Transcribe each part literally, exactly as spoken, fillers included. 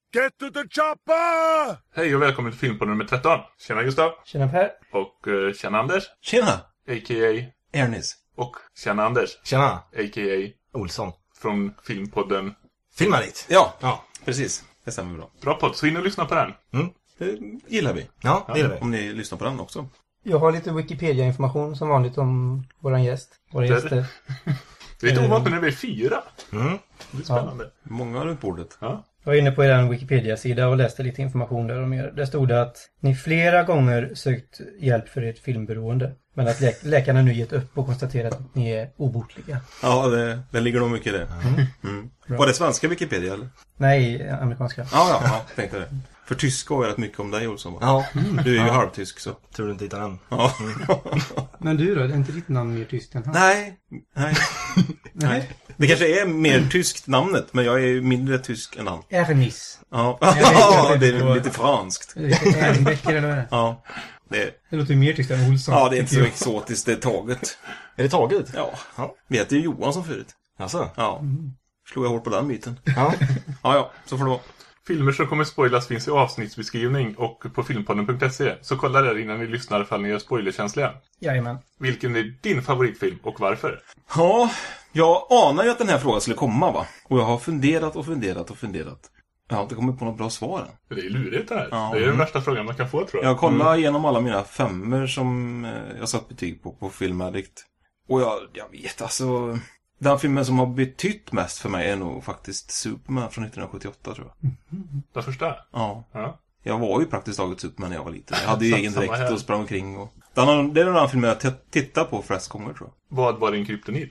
Get to the chopper! Hej och välkommen till film på nummer tretton. Tjena Gustav. Tjena Per. Och uh, tjena Anders. Tjena. A K A Ernest. Och tjena Anders. Tjena. A K A Olsson. Från filmpodden Filma dit. Ja, ja, precis. Det stämmer bra. Bra podd, så in och lyssna på den. Mm. Det gillar vi. Ja, det gillar vi. Om ni lyssnar på den också. Jag har lite Wikipedia-information som vanligt om våran gäst. Våra Det är gäster. Det är lite ovanligt när vi är fyra. Mm. Det är spännande. Många runt bordet. Ja. Jag var inne på er Wikipedia-sida och läste lite information där om er. Där stod det att ni flera gånger sökt hjälp för ert filmberoende. Men att lä- läkarna nu gett upp och konstaterat att ni är obotliga. Ja, det, det ligger nog mycket i det. Mm. Mm. Var det svenska Wikipedia eller? Nej, amerikanska. Ja, ja, ja, tänkte det. För tyska har jag rätt mycket om dig, Olsson. Ja. Du är ju Ja. halvtysk, så. Tror du inte hittar den? Ja. Men du då? Är inte ditt namn mer tyskt än han? Nej, nej, nej. Det kanske är mer tyskt namnet, men jag är mindre tysk än han. Ernest. Ja, vet ja inte det på- är lite franskt. Ernbecker eller vad är det? Ja, det, Det låter ju mer tyskt än Olsson. ja, det är inte så tycker jag. exotiskt, det är taget. Är det taget? Ja, Ja. vi heter ju Johansson förut. Alltså? Ja, slog jag hårt på den myten. Ja. Ja, ja, så får det vara. Filmer som kommer spoilas finns i avsnittsbeskrivning och på filmpodden punkt se. Så kolla där innan ni lyssnar ifall ni är spoilerkänsliga. Jajamän. Vilken är din favoritfilm och varför? Ja, jag anar ju att den här frågan skulle komma, va? Och jag har funderat och funderat och funderat. Jag har inte kommit på något bra svar än. Det är lurigt det här. Ja. Det är den värsta frågan man kan få, tror jag. Jag kollar igenom alla mina femmer som eh, jag satt betyg på på Film Addict. Och jag, jag vet, alltså... Den filmen som har betytt mest för mig är nog faktiskt Superman från nittonhundrasjuttioåtta, tror jag. Den första? Ja. Ja. Jag var ju praktiskt taget Superman när jag var liten. Jag hade ju egen Samma dräkt här. och sprang omkring. Och... Den har, det är den här filmen jag t- tittar på flest gånger, tror jag. Vad var din kryptonit?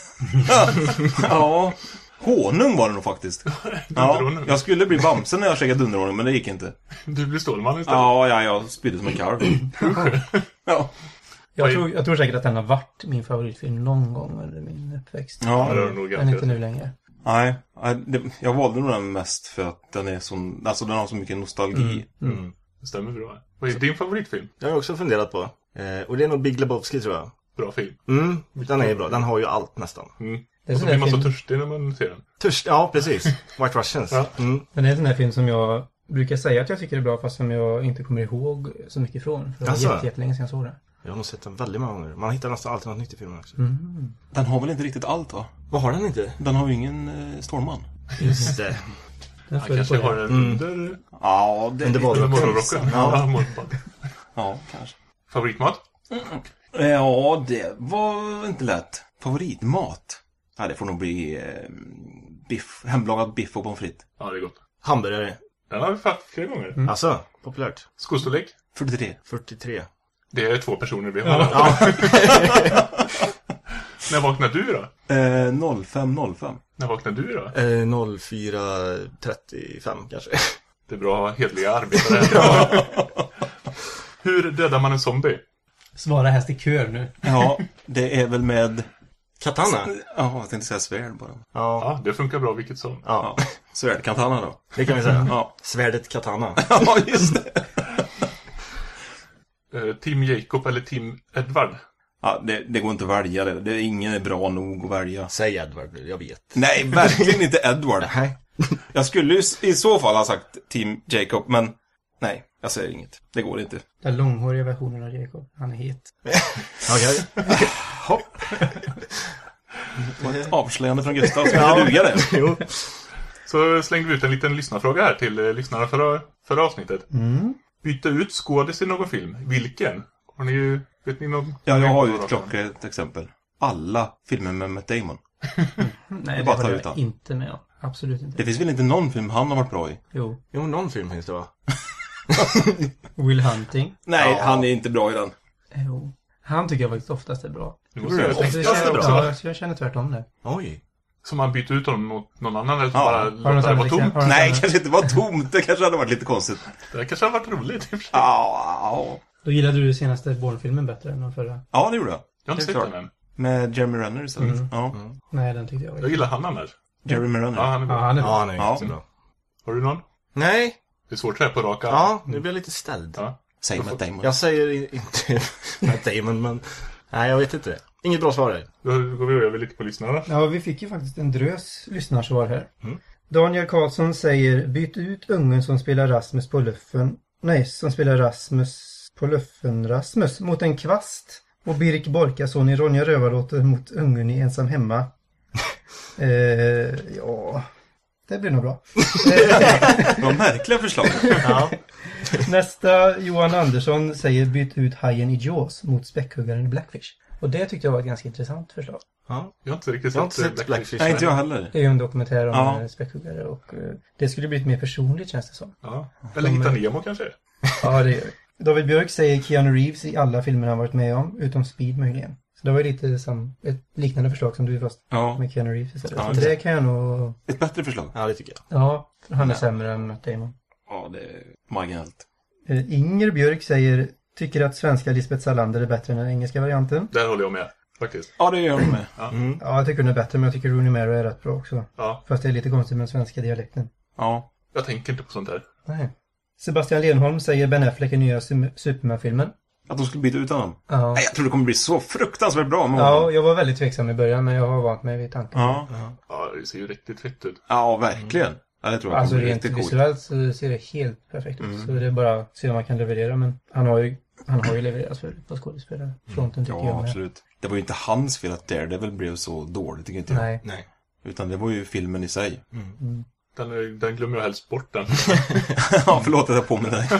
Ja, honung var det nog faktiskt. Ja, Dunderhonung. jag skulle bli Bamse när jag käkade dunderhonung, men det gick inte. Du blir Stålman istället. Ja, ja, jag spydde som en kalv. Ja. Jag Oj. tror, jag tror säkert att den har varit min favoritfilm någon gång under min uppväxt. Ja, Ja, det är nog Men ganska. inte nu längre. nej, nej, det, jag valde nog den mest för att den är sån, alltså den har så mycket nostalgi. Mm. Det stämmer bra. Vad är din favoritfilm? Jag har också funderat på. Eh, och det är nog Big Lebowski, tror jag. Bra film. Mm, den är bra. Den har ju allt nästan. Mm. Det är Och sån så blir där man så film, törstig när man ser den. Törst, ja, precis. White Russians. Ja. Mm. men det är en sån här film som jag brukar säga att jag tycker är bra fast som jag inte kommer ihåg så mycket ifrån. För det var Alltså? jätte, jättelänge sedan jag såg den. Jag har nog sett den väldigt många gånger. Man hittar nästan alltid något nytt i filmen också. Mm. Den har väl inte riktigt allt, va? Vad har den inte? Den har ju ingen eh, Stålman. Just det. Den Han följer kanske på har det. en Mm. under... Ja, det Under Under morgonrocken. morgonrocken. Ja. Ja, morgonrocken. Ja, kanske. Favoritmat? Ja, det var inte lätt. Favoritmat? Ja, det får nog bli eh, biff, hemlagad biff och pommes frites. Ja, det är gott. Hamburgare. Den har vi haft flera gånger. Mm. Alltså, populärt. Skostorlek? fyrtiotre. fyrtiotre. Det är två personer vi har. Ja. Ja. När vaknar du då? Eh, noll fem noll fem. När vaknar du då? eh, noll fyra trettiofem kanske. Det är bra att ha hedliga arbetare. Hur dödar man en zombie? Svara häst i kör nu. Ja, det är väl med... Katana. Ja, jag tänkte säga svärd bara. Ja. Ja, det funkar bra vilket som. Ja, Ja, svärdkantana då. det kan vi säga. Ja, Svärdet katana. ja just det. Eh, Team Jacob eller Team Edward? Ja, det, det går inte att välja det. det. Ingen är bra nog att välja. Säg Edward, jag vet. Nej, verkligen inte Edward. Nej. Jag skulle ju i så fall ha sagt Team Jacob, men nej, jag säger inget. Det går inte. Den långhåriga versionen av Jacob. Han är het. Okej. Hopp. Det var ett avslöjande från Gustav, ska jag duga det? Jo. Så slängde vi ut en liten lyssnarfråga här till eh, lyssnarna förra, förra avsnittet. Mm. Byta ut skådis i någon film. Vilken? Har ni ju... Vet ni någon? Ja, jag har ju ett klockrent exempel. Alla filmer med Matt Damon. Nej, det bara ta håller ut jag han. inte med om. Absolut inte. Det finns väl inte någon film han har varit bra i? Jo. Jo, någon film finns det, va? Will Hunting. Nej, Ja. han är inte bra i den. Jo. Han tycker jag faktiskt oftast är bra. Nu måste jag Oftast tänka. Så jag är känner, bra. ja, så jag känner tvärtom det. Oj. Som man byter ut honom mot någon annan eller Ja. bara Har du låter något det vara annat tomt. exempel? Har du Nej, något annat? kanske inte var tomt. Det kanske hade varit lite konstigt. Det kanske har varit roligt i och för sig. Ja, Då gillade du senaste Bourne-filmen bättre än den förra. ja det gjorde jag. Jag har inte Helt sett klart. den än. Med Jeremy Renner istället. Mm. Ja. Nej, den tyckte jag var Jag gillar han annars. Jeremy Renner. Ja, han är Ja, bra. han är bra. Ja, han är Ja. inte bra. Har du någon? Nej. Det är svårt så här på raka. Ja, nu blir jag lite ställd. Ja. Säg Matt Damon. Jag säger i- inte Matt Damon, men... Nej, jag vet inte. Inget bra svar där. Då går vi över lite på lyssnarna. Ja, vi fick ju faktiskt en drös lyssnarsvar här. Mm. Daniel Karlsson säger byt ut ungen som spelar Rasmus på luffen. Nej, som spelar Rasmus på luffen Rasmus mot en kvast. Och Birk Borkason i Ronja Rövarlåter mot ungen i Ensam hemma. eh, ja, det blir nog bra. Vad märkliga förslag. Ja. Nästa, Johan Andersson säger byt ut hajen i Jaws mot späckhuggaren i Blackfish. Och det tyckte jag var ett ganska intressant förslag. Ja. Jag har inte riktigt Jag har inte sett sett Blackfish. Blackfish. Nej, inte jag heller. Det är ju en dokumentär om Ja. ja. späckhuggare och uh, det skulle bli mer personligt känns det som. Ja. Eller Hitta Nemo kanske. Ja, det gör det. David Björk säger Keanu Reeves i alla filmer han varit med om, utom Speed möjligen. Så det var ju lite som ett liknande förslag som du fast Ja, med Keanu Reeves istället. Ja, Så det- det kan jag nog... ett bättre förslag. Ja, det tycker jag. Ja, han är Ja. sämre än Matt Damon. Ja, det är marginellt. Uh, Inger Björk säger tycker att svenska Lisbeth Salander är bättre än den engelska varianten. Där håller jag med, faktiskt. Ja, det gör de med. Mm. Ja, jag tycker den är bättre, men jag tycker Rooney Mara är rätt bra också. Ja. Fast det är lite konstigt med den svenska dialekten. Ja. Jag tänker inte på sånt här. Nej. Sebastian Lenholm säger Ben Affleck i nya Su- Superman-filmen. Att de skulle byta ut honom. Ja. Nej, jag tror det kommer bli så fruktansvärt bra med Ja, honom. jag var väldigt tveksam i början, men jag har vant mig vid tanken. Ja. Ja. Ja, det ser ju riktigt fett ut. Ja, verkligen. Ja, det tror jag Alltså kommer bli rent riktigt coolt. visuellt så ser det helt perfekt ut. Mm. Så det är bara att se om man kan leverera. Men han har ju, han har ju levererat för på skådespelarfronten tycker jag Ja, med. absolut. Det var ju inte hans fel att Daredevil blev så dåligt, tycker inte jag. Nej. Nej. Utan det var ju filmen i sig. Mm. Mm. Den, är- den glömmer jag helst bort den. Ja, förlåt att jag påminner dig.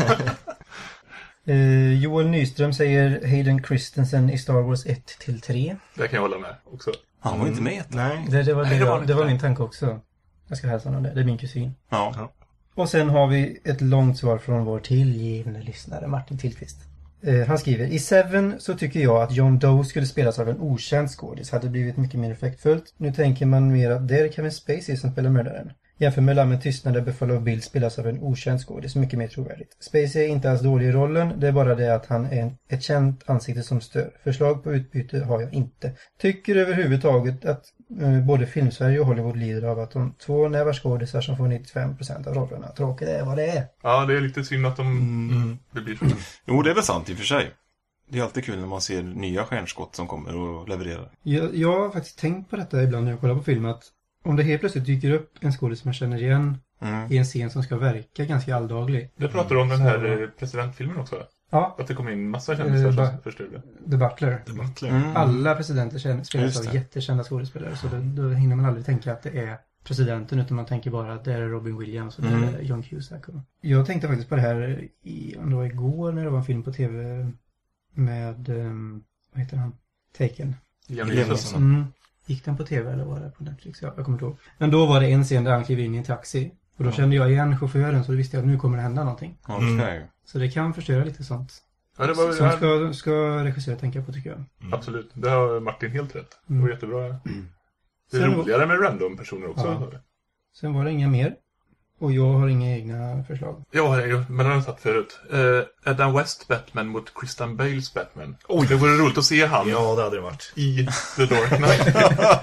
Eh, Joel Nyström säger Hayden Christensen i Star Wars ett till tre. Det kan jag hålla med också. Han var inte med. Nej. Det, det, var, det, Nej, det var var, det det var inte. min tanke också. Jag ska hälsa honom det. Det är min kusin. Ja. Ja. Och sen har vi ett långt svar från vår tillgivne lyssnare Martin Tillqvist. Eh, han skriver, i Seven så tycker jag att John Doe skulle spelas av en okänd skådis. Hade blivit mycket mer effektfullt. Nu tänker man mer att det är Kevin Spacey som spelar mördaren. Jämför med Lammen tystnad där Buffalo Bill spelas av en okänd skådis. Mycket mer trovärdigt. Spacey är inte alls dålig i rollen. Det är bara det att han är en, ett känt ansikte som stör. Förslag på utbyte har jag inte. Tycker överhuvudtaget att eh, både Filmsverige och Hollywood lider av att de två nävarskådisar som får nittiofem procent av rollerna. Tråkigt är vad det är. Ja, det är lite synd att de... Mm. Det blir så. Jo, det är väl sant i och för sig. Det är alltid kul när man ser nya stjärnskott som kommer och levererar. Jag, jag har faktiskt tänkt på detta ibland när jag kollar på film att om det helt plötsligt dyker upp en skådis man känner igen Mm. i en scen som ska verka ganska alldaglig. Det pratar du om den här eh, presidentfilmen också. Ja, Att det kom in massa kändisar Eh, som ba- förstörde det. The Butler. The Butler. Mm. Alla presidenter känner- spelas Just av det. jättekända skådespelare så då, då hinner man aldrig tänka att det är presidenten utan man tänker bara att det är Robin Williams och det Mm. är John Cusack. Och jag tänkte faktiskt på det här i, om det var igår när det var en film på tv med, um, vad heter han? Taken. Liam Liam Neeson. Mm. Gick den på tv eller var det på Netflix? Ja, jag kommer inte ihåg. Men då var det en scen där han klev in i en taxi. Och då Ja. kände jag igen chauffören så då visste jag att nu kommer det hända någonting. Okej. Mm. Så det kan förstöra lite sånt. Ja, det var, Som ja, ska, ska regissörer tänka på tycker jag. Mm. absolut. Det har Martin helt rätt. Det var Mm. jättebra. Det är Sen- roligare med random personer också. Ja. Sen var det inga mer. Och jag har inga egna förslag. Ja, det är ju- men den har jag satt förut. Uh, Adam West Batman mot Christian Bales Batman. Oj. Det vore roligt att se han Ja, det hade det varit. i The Dark Knight.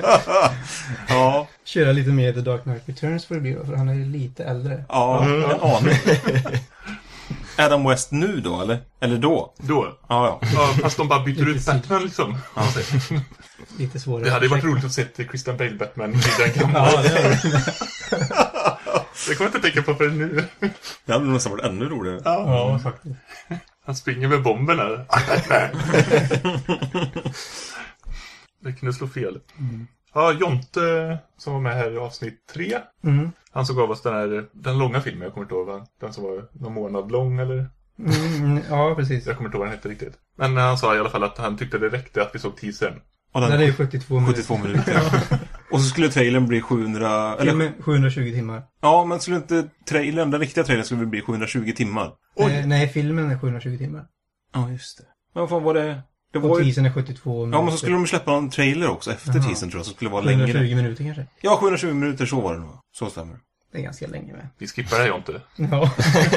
Ja, Köra lite mer The Dark Knight Returns får det bli då, för han är lite äldre. ja, Mm. en aning. Adam West nu då, eller? Eller då? Då. Ja, ja. Ja, fast de bara byter Lite ut sick. Batman liksom. Lite svårare. Det hade ju varit roligt att se Christian Bale Batman i den kameran. Ja, det är det. Det kommer jag inte tänka på för nu. Det hade nog nästan varit ännu roligare. Ja, faktiskt. Han springer med bomben här. Det kunde slå fel. Mm. Ja, Jonte som var med här i avsnitt tre. Mm. Han som gav oss den här, den långa filmen, jag kommer inte ihåg vad. Den som var någon månad lång eller? Mm, ja, precis. Jag kommer inte ihåg vad den hette riktigt. Men han sa i alla fall att han tyckte det räckte att vi såg teasern. Och Den är den ju sjuttiotvå minuter. sjuttiotvå minuter. Ja. Och så skulle trailern bli sjuhundra... Eller, Filmen sjuhundratjugo timmar. ja, men skulle inte trailern, den riktiga trailern skulle bli sjuhundratjugo timmar. Oj. Eh, nej, filmen är sjuhundratjugo timmar. Ja, just det. Men vad fan var det? Det var Och ju... teasern är sjuttiotvå minuter. Ja, men så skulle de släppa en trailer också efter Jaha. teasern tror jag, som skulle vara längre. sjuhundratjugo minuter kanske. Ja, sjuhundratjugo minuter, så var det nog. Så stämmer det. Det är ganska länge med. Vi skippar det här Jonte. Ja.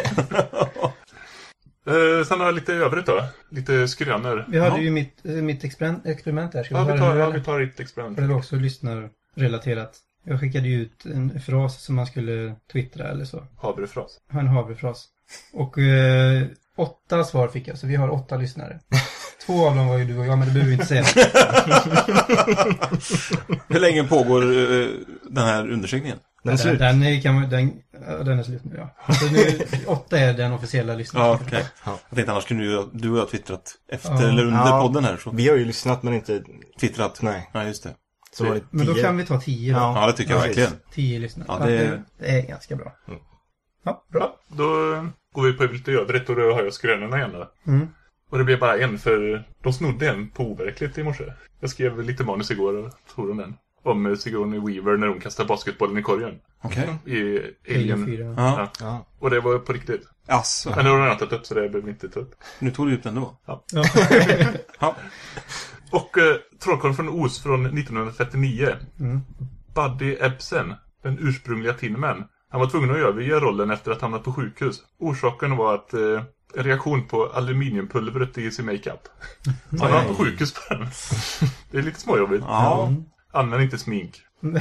Eh, sen har jag lite övrigt då. Lite skrönor. Vi hade Ja. ju mitt, eh, mitt experiment, experiment där. Ska Ja, vi vi ta tar, det ja, nu, vi eller? tar ett experiment. För det var också lyssnarrelaterat. Jag skickade ju ut en fras som man skulle twittra eller så. Havrefras. Ha en havrefras. Och eh, åtta svar fick jag, så vi har åtta lyssnare. Två av dem var ju du och jag, men det behöver vi inte säga. Hur länge pågår uh, den här undersökningen? Den är slut. Den, den, är, kan man, den, ja, den är slut nu, ja. Så nu, åtta är den officiella lyssnaren. Ja, okej. Okay. Ja. Jag tänkte annars kunde du, du och jag twittrat efter Ja. eller under Ja. podden här. Så. Vi har ju lyssnat men inte Twittrat? Nej. Ja, just det. Så var det Men då tio. kan vi ta tio. Ja. Ja, det tycker jag Ja, verkligen. Tio lyssnare. Ja, Ja, det- det... det är ganska bra. Mm. Ja, bra. Ja, då går vi på lite övrigt och då har jag skrönorna igen då. Mm. Och det blev bara en för de snodde en på overkligt i morse. Jag skrev lite manus igår och tog de den. Om Sigourney Weaver när hon kastar basketbollen i korgen. Okej. I Alien Alien. fyra. Ja. Ja. Ja. Och det var på riktigt. Asså. Men det har de redan tagit upp så det behöver vi inte ta upp. Nu tog du upp den då. Ja. Ja. Och eh, Trollkarlen från Oz från nittonhundratrettionio. Mm. Buddy Ebsen, den ursprungliga Tinman. Han var tvungen att överge rollen efter att han hamnat på sjukhus. Orsaken var att eh, en reaktion på aluminiumpulvret i sin makeup. Så han var på sjukhus på den. Det är lite småjobbigt. Ja. Mm. Använd inte smink.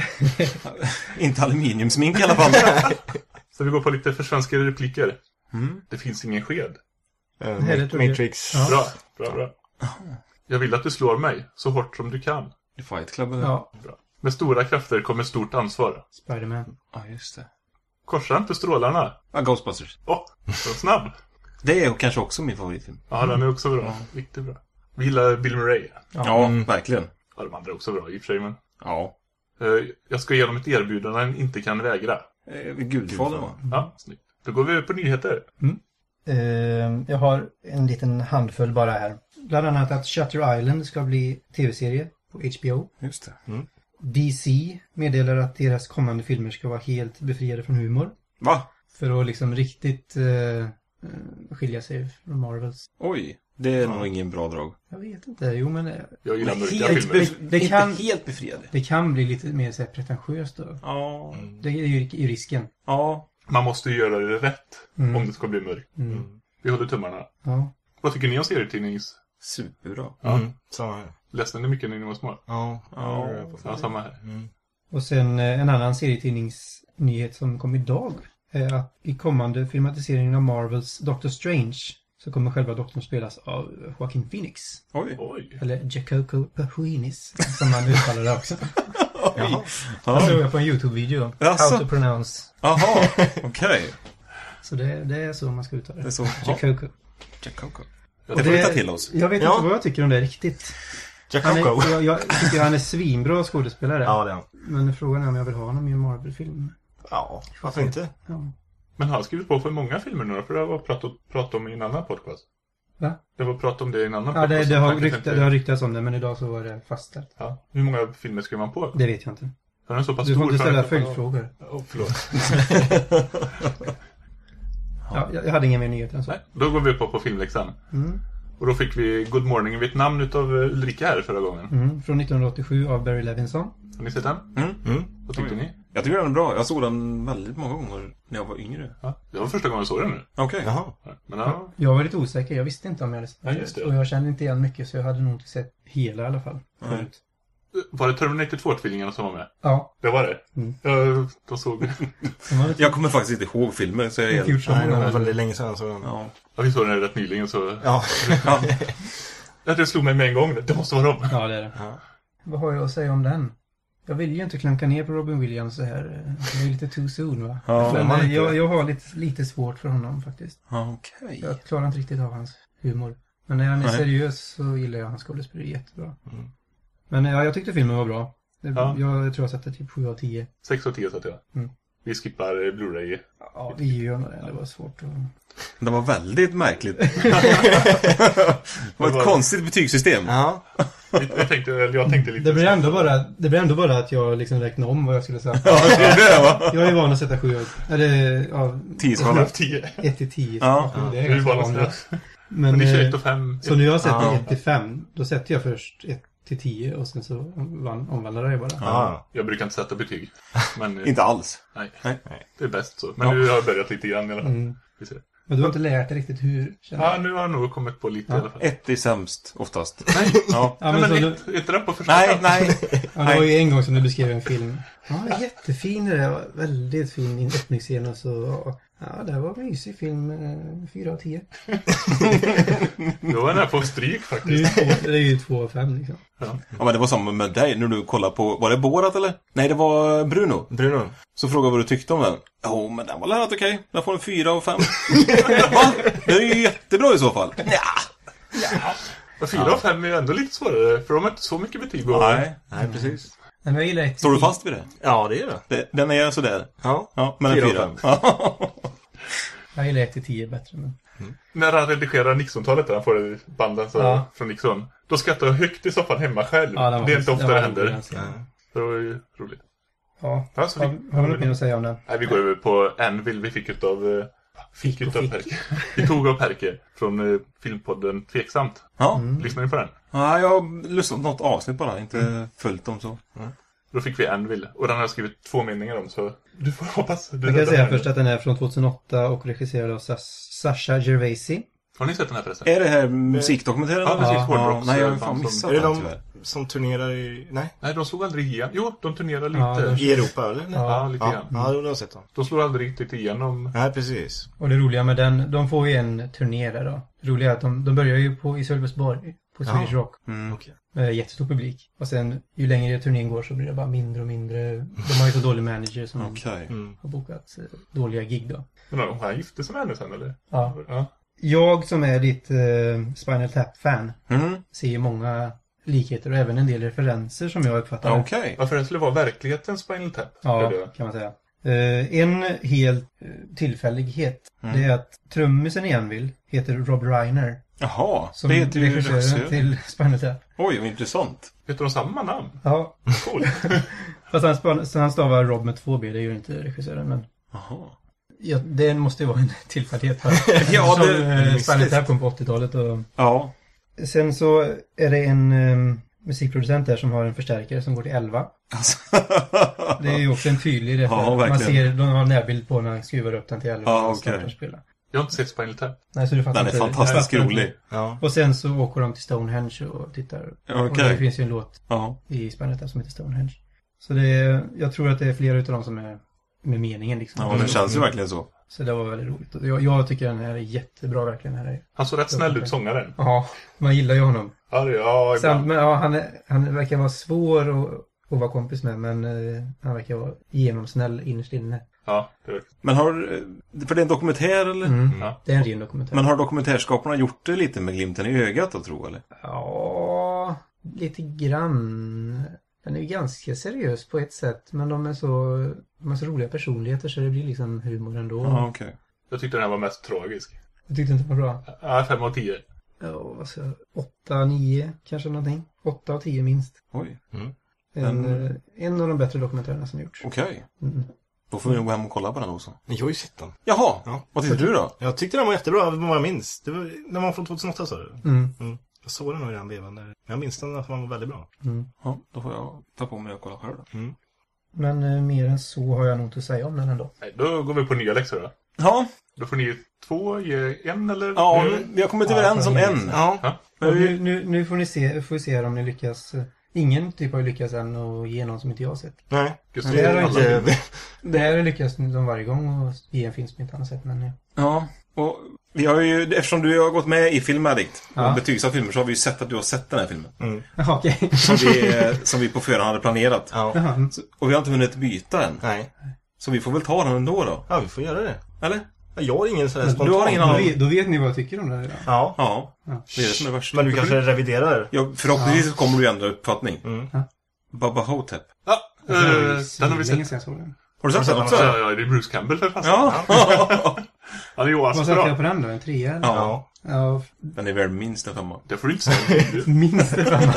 Inte aluminiumsmink i alla fall. Så vi går på lite försvenskade repliker. Mm. Det finns ingen sked. Eh, Nej, det tog jag. Matrix. Ja. Bra, bra, bra. Jag vill att du slår mig så hårt som du kan. The Fight Club. Ja, Ja, Bra. Med stora krafter kommer stort ansvar. Spider-Man. ja just det. Korsa inte strålarna. Ja, Ghostbusters. Åh, så snabb. Det är kanske också min favoritfilm. Ja, den är också bra. Riktigt bra. Vi gillar Bill Murray. Ja, Mm. verkligen. Ja, de andra är också bra i och för sig, men... Ja. Eh, jag ska ge dem ett erbjudande han inte kan vägra. Eh, Gudfadern va? Ja, snyggt. Då går vi på nyheter. Eh, jag har en liten handfull bara här. Bland annat att Shutter Island ska bli tv-serie på H B O. Just det. D C meddelar att deras kommande filmer ska vara helt befriade från humor. Va? För att liksom riktigt eh, skilja sig från Marvels. Oj. Det är nog ingen bra drag. Jag vet inte, jo men eh, Jag gillar mörka Helt filmer. bef- Det kan- Inte helt befriade. det kan bli lite mer så här pretentiöst då. Ja. Det är ju ju risken. Ja. Man måste ju göra det rätt Mm. om det ska bli mörkt. Mm. Vi håller tummarna. Ja. Vad tycker ni om serietidnings? Superbra. Ja. Mm. Samma här. Läste ni mycket när ni var små? Ja. Ja. Ja, samma här. Mm. Och sen eh, en annan serietidningsnyhet som kom idag är att i kommande filmatiseringen av Marvels Doctor Strange så kommer själva doktorn spelas av Joaquin Phoenix. Oj. Oj. Eller Jacoco Pahuinis som man uttalar det också. Jaha. Jag såg jag på en YouTube-video. Jaså? How to pronounce. Jaha. Okej. Så det, det är så man ska uttala Det är det. så. Jacoco. Jack Coco. Ja, Det får vi ta till oss. Jag vet Ja. inte vad jag tycker om det riktigt. Jack Han Coco. är, jag, jag tycker han är svinbra skådespelare. Ja, det är han. Men frågan är om jag vill ha honom i en Marvel-film. Ja, varför inte? Ja. Men har han skrivit på för många filmer nu då? För det var prat, prat om i en annan podcast. Va? Det var prat om det i en annan Ja, det, podcast. det, som har faktiskt rykta, inte- det har ryktats om det, men idag så var det fastställt. Ja. Hur många filmer skrev man på? Det vet jag inte. För den är så pass Du får stor inte för ställa att- följdfrågor. Åh, förlåt. Ja, jag, jag hade ingen mer nyheter än så. Nej, då går vi på på filmläxan. Mm. Och då fick vi Good Morning i Vietnam utav eh, Ulrika här förra gången. Mm. Från nittonhundraåttiosju av Barry Levinson. Har ni sett den? Mm. Mm. Vad tyckte Oj. ni? Jag tycker den är bra. Jag såg den väldigt många gånger när jag var yngre. Ja, det var första gången jag såg den nu. Okej. Jaha. Ja, men ja, Jag var lite osäker, jag visste inte om jag hade sett Ja, just det. Och jag kände inte igen mycket, så jag hade nog inte sett hela i alla fall. Nej. Förut. var det Terminator två-tvillingarna som var med? Ja, Det var det. Mm. Ja, de såg det var lite Jag kommer faktiskt inte ihåg filmen. Så jag är inte gjort så Nej, det många var gånger. väldigt länge sedan så... Ja. Ja, vi såg den rätt nyligen så... Ja. Ja. Ja, det slog mig med en gång. Det måste vara dem. Ja, det är det. Ja. Vad har jag att säga om den? Jag vill ju inte klanka ner på Robin Williams så här. Det är lite too soon, va? Ja, Men man eh, inte. jag, jag har lite, lite svårt för honom faktiskt. Ja, okej. Jag klarar inte riktigt av hans humor. Men när han är Nej. seriös så gillar jag hans skådespelare jättebra. Mm. Men ja, jag tyckte filmen var bra. Det, Ja. jag, jag tror jag satte typ sju av tio. sex och tio satt jag. Mm. Vi skippar eh, Blu-ray. Ja, vi gör nog det. Det var svårt att... Det var väldigt märkligt. Det var ett konstigt betygssystem. Ja. Jag tänkte, eller jag tänkte lite... Det blir ändå bara, det blir ändå bara att jag liksom räknar om vad jag skulle säga. Ja, det är det va? Jag är van att sätta sju av... Eller, ja... Tio skala. tio. ett till tio. Ja. Så det är Det är ganska bara vanligt. Men Men, det är eh, tjugoett och fem. så när jag sätter Ja. ett till fem, då sätter jag först ett till tio och sen så van- omvandlar jag bara. Ja. Jag brukar inte sätta betyg. Men, eh, Inte alls. nej, Nej. det är bäst så. Men Ja. nu har jag börjat lite grann i alla fall. Mm. Vi ser. Men du har inte lärt dig riktigt hur, känner jag. Ja, nu har jag nog kommit på lite Ja. i alla fall. Ett är sämst oftast. Nej, Ja. Ja, nej, men men så ett, ett rätt på första Nej, plats. nej. Ja, det var ju en gång som du beskrev en film. Ja, jättefin det där. Väldigt fin öppningsscen och så. Ja, det var en mysig film. Eh, fyra av tio. Då var den här på stryk Det är faktiskt. ju två, det är ju två av fem liksom. Ja, men det var samma med dig när du kollade på... Var det Borat eller? Nej, det var Bruno. Bruno. Så frågade vad du tyckte om den. Jo, men den var lärt okej. Den får en fyra av fem. Va? Det är ju jättebra i så fall. Ja. Och fyra av fem är ju ändå lite svårare, för de har inte så mycket betyg. Och... Nej. Nej, precis. Men jag gillar ett Står du fast vid det? Ja, det är det. det den är sådär. Ja. Ja, men en Fyra fyra. av fem. Ja. Jag gillar ett till tio bättre. Men... När han redigerar Nixon-talet där han får det banden så, Ja. från Nixon. Då skrattar jag högt i soffan hemma själv. Ja, den var det är inte faktiskt- ofta det var händer. rolig, den scenen. Det var ju roligt. Ja, Ja, så har, vi, har du något mer att säga om den? Nej, vi går över på Anvil vi fick utav... eh, Fick Fick och utav fick. Perke. Vi tog av Perke från eh, filmpodden Tveksamt. Ja. Lyssnar ni på den? Ja, jag har lyssnat på något avsnitt bara. Inte följt dem så. Då fick vi Anvil. Och den har jag skrivit två meningar om, så du får hoppas. Du Jag kan räddar säga den. först att den är från tjugohundraåtta och regisserad av Sas- Sasha Gervasi. Har ni sett den här förresten? Är det här musikdokumentären? Ja, precis. Ja, Hårdrocks- nej, jag har band fan som- missat Är det den de tyvärr. som turnerar i... Nej? Nej, de slog aldrig igen. Jo, de turnerar lite. Ja, de- I Europa, eller? Ja, lite Ja, grann. ja, då har jag sett dem. De slog aldrig riktigt igenom. Nej, precis. Och det roliga med den, de får ju en turné där då. Det roliga är att de, de börjar ju på, i Sölvesborg, på Swedish Ja. Rock. Mm. Okej. Med jättestor publik. Och sen, ju längre turnén går så blir det bara mindre och mindre. De har ju så dålig manager som Okej. Mm. har bokat eh, dåliga gig då. Men de han gifte sig med henne sen, eller? Ja. Ja. Jag som är ditt eh, Spinal Tap-fan Mm. ser ju många likheter och även en del referenser som jag uppfattar. Ja, okej. Varför det skulle vara verklighetens Spinal Tap? Ja, Är det? kan man säga. Eh, en helt eh, tillfällighet, Mm. det är att trummisen i Anvil heter Rob Reiner. Jaha, Som det heter ju regissören regissör. till Spinal Tap. Oj, vad intressant. Vet du de samma namn? Ja, Cool. fast han, span- så han stavar Rob med två B, det gör inte regissören. Men Jaha. ja, det måste ju vara en tillfällighet. Här. Ja, Som det- eh, Spinal Tap kom på åttiotalet. Och... Ja. Sen så är det en eh, musikproducent där som har en förstärkare som går till elva. Alltså. Det är ju också en tydlig referens. Ja, verkligen. Man ser, de har en närbild på när han skruvar upp den till elva. Ja, och okej. startar spela. Jag har inte sett Spinal Tap. Nej, så du fattar Den är inte. fantastiskt Jag fattar rolig. inte. Ja. Och sen så åker de till Stonehenge och tittar. Och Okej. det finns ju en låt Ja. i Spinal Tap som heter Stonehenge. Så det är, jag tror att det är flera utav dem som är med meningen liksom. Ja, det känns ju verkligen så. Så det var väldigt roligt. Och Jag, jag tycker den här är jättebra verkligen. Den här är, Han såg rätt snäll ut, sångaren. ja, man gillar ju honom. Ja, det, ja Sen, ibland. men, ja, han, är, han verkar vara svår att, att vara kompis med, men eh, han verkar vara genomsnäll innerst inne. Ja, det är Men har... För det är en dokumentär, eller? Mm. Ja. Det är en ren dokumentär. Men har dokumentärskaparna gjort det lite med glimten i ögat då, tro, eller? Ja, lite grann. Den är ju ganska seriös på ett sätt, men de är så, de är så roliga personligheter så det blir liksom humor ändå. Ja, okej. Jag tyckte den här var mest tragisk. Jag tyckte inte det var bra. Ja, fem av tio. Ja, vad ska jag, åtta, nio kanske någonting. Åtta av tio minst. Oj, En, Men- eh, en av de bättre dokumentärerna som gjorts. okej. Mm. Då får vi nog gå hem och kolla på den också. Jag har ju sett den. Jaha, Ja. vad tyckte du då? Jag tyckte den var jättebra, vad jag minns. Det var, den var från tjugohundraåtta, sa du? Mm. Mm. Jag såg den nog i den vevan. där. Jag minns den att den var väldigt bra. Mm. Ja, då får jag ta på mig och kolla själv då. Mm. Men eh, mer än så har jag nog inte att säga om den ändå. Nej, då går vi på nya läxor då. Ja, Då får ni två ge en eller? ja, Eh, vi har kommit Ja, överens om jag en. Ja. Ja. Men Och vi, nu, nu, nu får ni se, får vi se här om ni lyckas. eh, Ingen typ har ju lyckats än att ge någon som inte jag har sett. Nej. Just Det här det. är Alla Det, filmer. Det här är lyckas de varje gång och ge en film som inte han har sett. Men, ja. ja, och vi har ju, eftersom du har gått med i Filmaddict och Ja. betygsatt filmer så har vi ju sett att du har sett den här filmen. mm. Jaha, okej. Som vi, eh, som vi på förhand hade planerat. Ja. Jaha. Så- Och vi har inte hunnit byta än. Nej. Så vi får väl ta den ändå då. Ja, vi får göra det. Eller? Ja, Jag har ingen sån här Men spontan. du har ingen Då, annan- vet, då vet ni vad jag tycker om det här idag. Ja. Ja, Ja. det är det som är värst. Men du kanske reviderar? Ja, förhoppningsvis så kommer du ju ändra uppfattning. Mm. Baba Hotep. Ja, eh, Det var ju den har vi svinlänge sett. sedan jag såg den. Har du sett den också? Ja, ja, det är Bruce Campbell för fan. Ja. Han är ju Vad satte jag asbra. på den då? En trea? eller? Ja. Ja, Den är väl minst en femma. Det får du inte säga. minst det femma.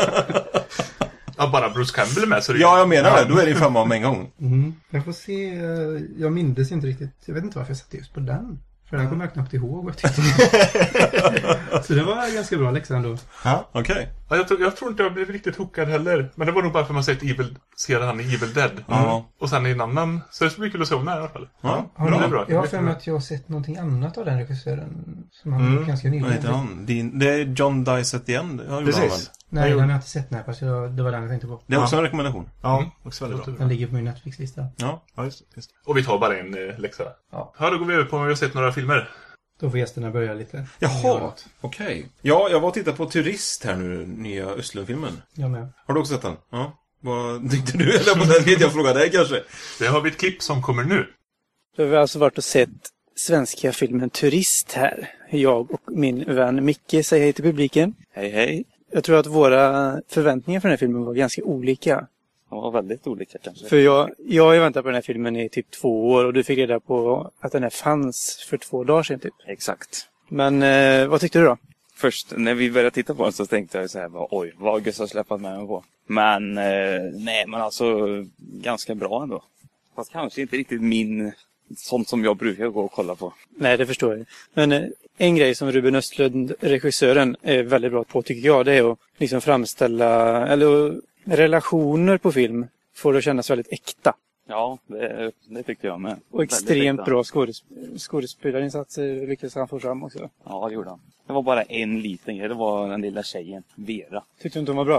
Ja, bara Bruce Campbell är med så det är Ja, jag menar det. Då är det en femma om en gång. Mm. Jag får se. eh, Jag mindes inte riktigt. Jag vet inte varför jag satte just på den. För den kommer jag knappt ihåg vad jag tyckte. Så det var en ganska bra läxa ändå. Ja. Okej. Ja, jag, tror, jag tror inte jag blev riktigt hookad heller. Men det var nog bara för att man sett Evil, ser han i Evil Dead. Ja. Och sen i en annan. Så det blir kul att se om den här i alla fall. Ja, Har bra. ni- Det är bra. Jag har för mig att jag har sett någonting annat av den regissören. Som han Mm. ganska Vad nyligen. heter han? Din- Det är John Dies at the End. Ja, Precis. Nej, Jag den gjorde- har jag inte sett. Nej, fast jag, det var den jag tänkte på. Det är också Ja. en rekommendation. Ja, också väldigt bra. Den ligger på min Netflix-lista. Ja. Ja, just, just. Och vi tar bara en eh, läxa. Ja. Ja, då går vi över på om vi har sett några filmer. Då får gästerna börja lite. Jaha, okej. Ja, jag var och tittade på Turist här nu, nya Östlund-filmen. Jag med. Har du också sett den? Ja. Vad tyckte du? Eller på den vet jag fråga dig kanske. Det har vi ett klipp som kommer nu. Då har vi alltså varit och sett svenska filmen Turist här. Jag och min vän Micke säger hej till publiken. Hej hej. Jag tror att våra förväntningar för den här filmen var ganska olika. De var väldigt olika kanske. För jag, jag har ju väntat på den här filmen i typ två år och du fick reda på att den här fanns för två dagar sedan typ. Exakt. Men eh, vad tyckte du då? Först när vi började titta på den så tänkte jag så här, bara, oj, vad Gustav har släppt med mig på. Men eh, nej, men alltså ganska bra ändå. Fast kanske inte riktigt min, sånt som jag brukar gå och kolla på. Nej, det förstår jag. Men eh, en grej som Ruben Östlund, regissören, är väldigt bra på tycker jag, det är att liksom framställa, eller relationer på film får det att kännas väldigt äkta. Ja, det, det tyckte jag med. Och extremt bra skådesp- skådespelarinsatser lyckades han få fram också. Ja, det gjorde han. Det var bara en liten grej, det var den lilla tjejen, Vera. Tyckte du inte hon var bra?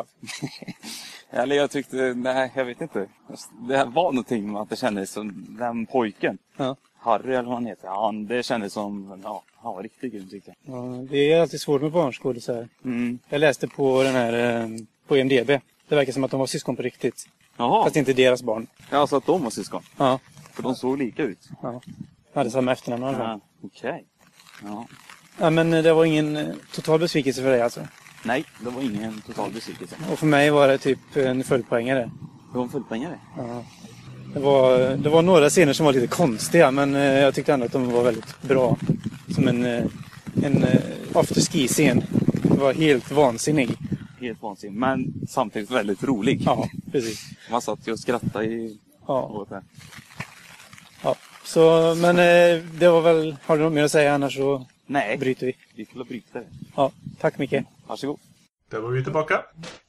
Eller jag tyckte, nej jag vet inte. Det var någonting med att det kändes som den pojken. Ja. Harry eller vad han heter. Han, det kändes som, ja, han var riktigt grym tyckte jag. Ja, det är alltid svårt med barnskådisar. Mm. Jag läste på den här, eh, på I M D B. Det verkar som att de var syskon på riktigt. Jaha, Fast inte deras barn. ja, så att de var syskon. Ja, För de såg lika ut. ja. Hade samma efternamn i alla fall. Ja, okej. Ja. Ja, men eh, det var ingen eh, total besvikelse för dig alltså. Nej, det var ingen total besvikelse. Och för mig var det typ en följdpoängare. Det var en fullpoängare. Ja. Det var, det var några scener som var lite konstiga, men eh, jag tyckte ändå att de var väldigt bra. Som en, eh, en eh, afterski-scen. Det var helt vansinnig. Helt vansinnigt, men samtidigt väldigt rolig. Ja, precis. Man satt ju och skrattade i Ja, åt det. ja. Så, men eh, det var väl, har du något mer att säga annars så Nej, bryter vi. vi får bryta det. Ja, tack Micke. Varsågod. Där var vi tillbaka.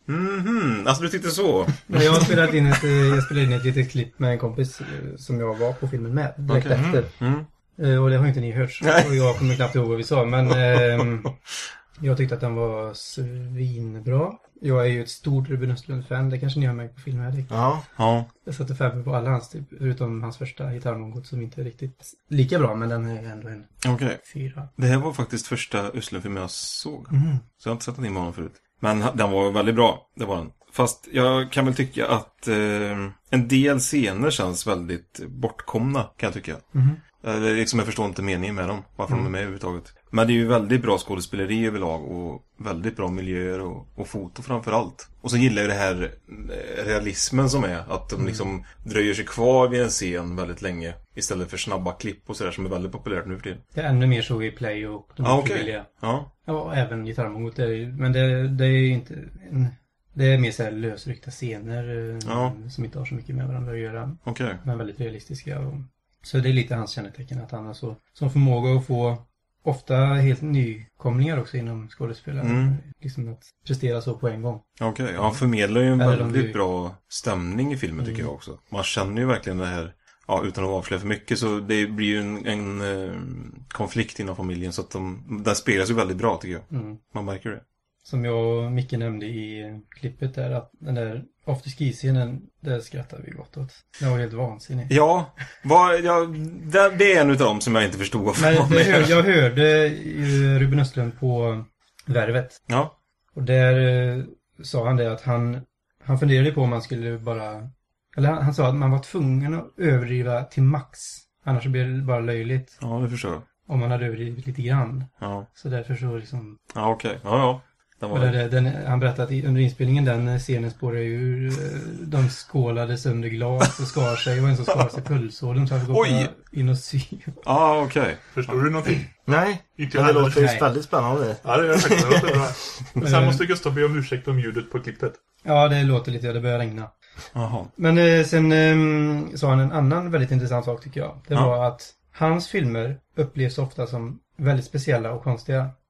Mhm, alltså du tyckte så? Men jag har spelat in ett, eh, jag spelade in ett litet klipp med en kompis eh, som jag var på filmen med direkt Okej. efter. Mm. Eh, Och det har inte ni hört. Nej. Och jag kommer knappt ihåg vad vi sa. Men ehm, jag tyckte att den var svinbra. Jag är ju ett stort Ruben Östlund-fan. Det kanske ni har märkt på filmen här. Ja. Ja. Jag satte fem på alla hans typ. Förutom hans första gitarrmongot som inte är riktigt lika bra. Men den är ändå en Okej. fyra. Det här var faktiskt första Östlund-filmen jag såg. Mm. Så jag har inte sett den i med honom förut. Men den var väldigt bra, det var den. Fast jag kan väl tycka att eh, en del scener känns väldigt bortkomna, kan jag tycka. Mm. Eller liksom jag förstår inte meningen med dem, varför de är med överhuvudtaget. Men det är ju väldigt bra skådespeleri överlag och väldigt bra miljöer och, och foto framför allt. Och så gillar jag det här eh, realismen som är, att de liksom dröjer sig kvar vid en scen väldigt länge istället för snabba klipp och sådär som är väldigt populärt nu för tiden. Det är ännu mer så i play och de Ja, okej. frivilliga. Ja, Ja, och även gitarrmongot. är ju- Men det, det är ju inte... En, det är mer så här lösryckta scener eh, Ja. som inte har så mycket med varandra att göra. okej. Men väldigt realistiska. Och, så det är lite hans kännetecken att han har så som förmåga att få ofta helt nykomlingar också inom skådespelare. Mm. Liksom att prestera så på en gång. Okej, ja, han förmedlar ju en Eller om väldigt du- bra stämning i filmen tycker jag också. Man känner ju verkligen det här, ja, utan att avslöja för mycket, så det blir ju en, en eh, konflikt inom familjen, så att de, den spelas ju väldigt bra tycker jag. Mm. Man märker det. Som jag och Micke nämnde i eh, klippet där, att den där afterski-scenen, där skrattar vi gott åt. Den var helt vansinnig. Ja, vad, ja det, det är en utav dem som jag inte förstod varför Men var det med. hör, jag hörde ju Ruben Östlund på Värvet. Ja, Och där eh, sa han det att han, han funderade på om man skulle bara... Eller han, han sa att man var tvungen att överdriva till max. Annars så blir det bara löjligt ja, det förstår jag. om man hade överdrivit lite grann. Ja, Så därför så liksom... ja okej. Ja, ja. Den Och var... där, den, han berättade att i, under inspelningen den scenen spårade ur. eh, De skålade sönder glas och skar sig. Det var en som skar sig pulsådern så han fick gå Oj! in och sy. Ja, okej. Förstår du någonting? Nej, Inte men jag det heller. låter ju Nej. väldigt spännande. Ja, det gör det faktiskt. Det låter bra. Men sen Eh. måste Gustav be om ursäkt om ljudet på klippet. Ja, det låter lite, det börjar regna. Jaha. Men eh, sen eh, sa han en annan väldigt intressant sak tycker jag. Det Ja. var att hans filmer upplevs ofta som väldigt speciella och konstiga.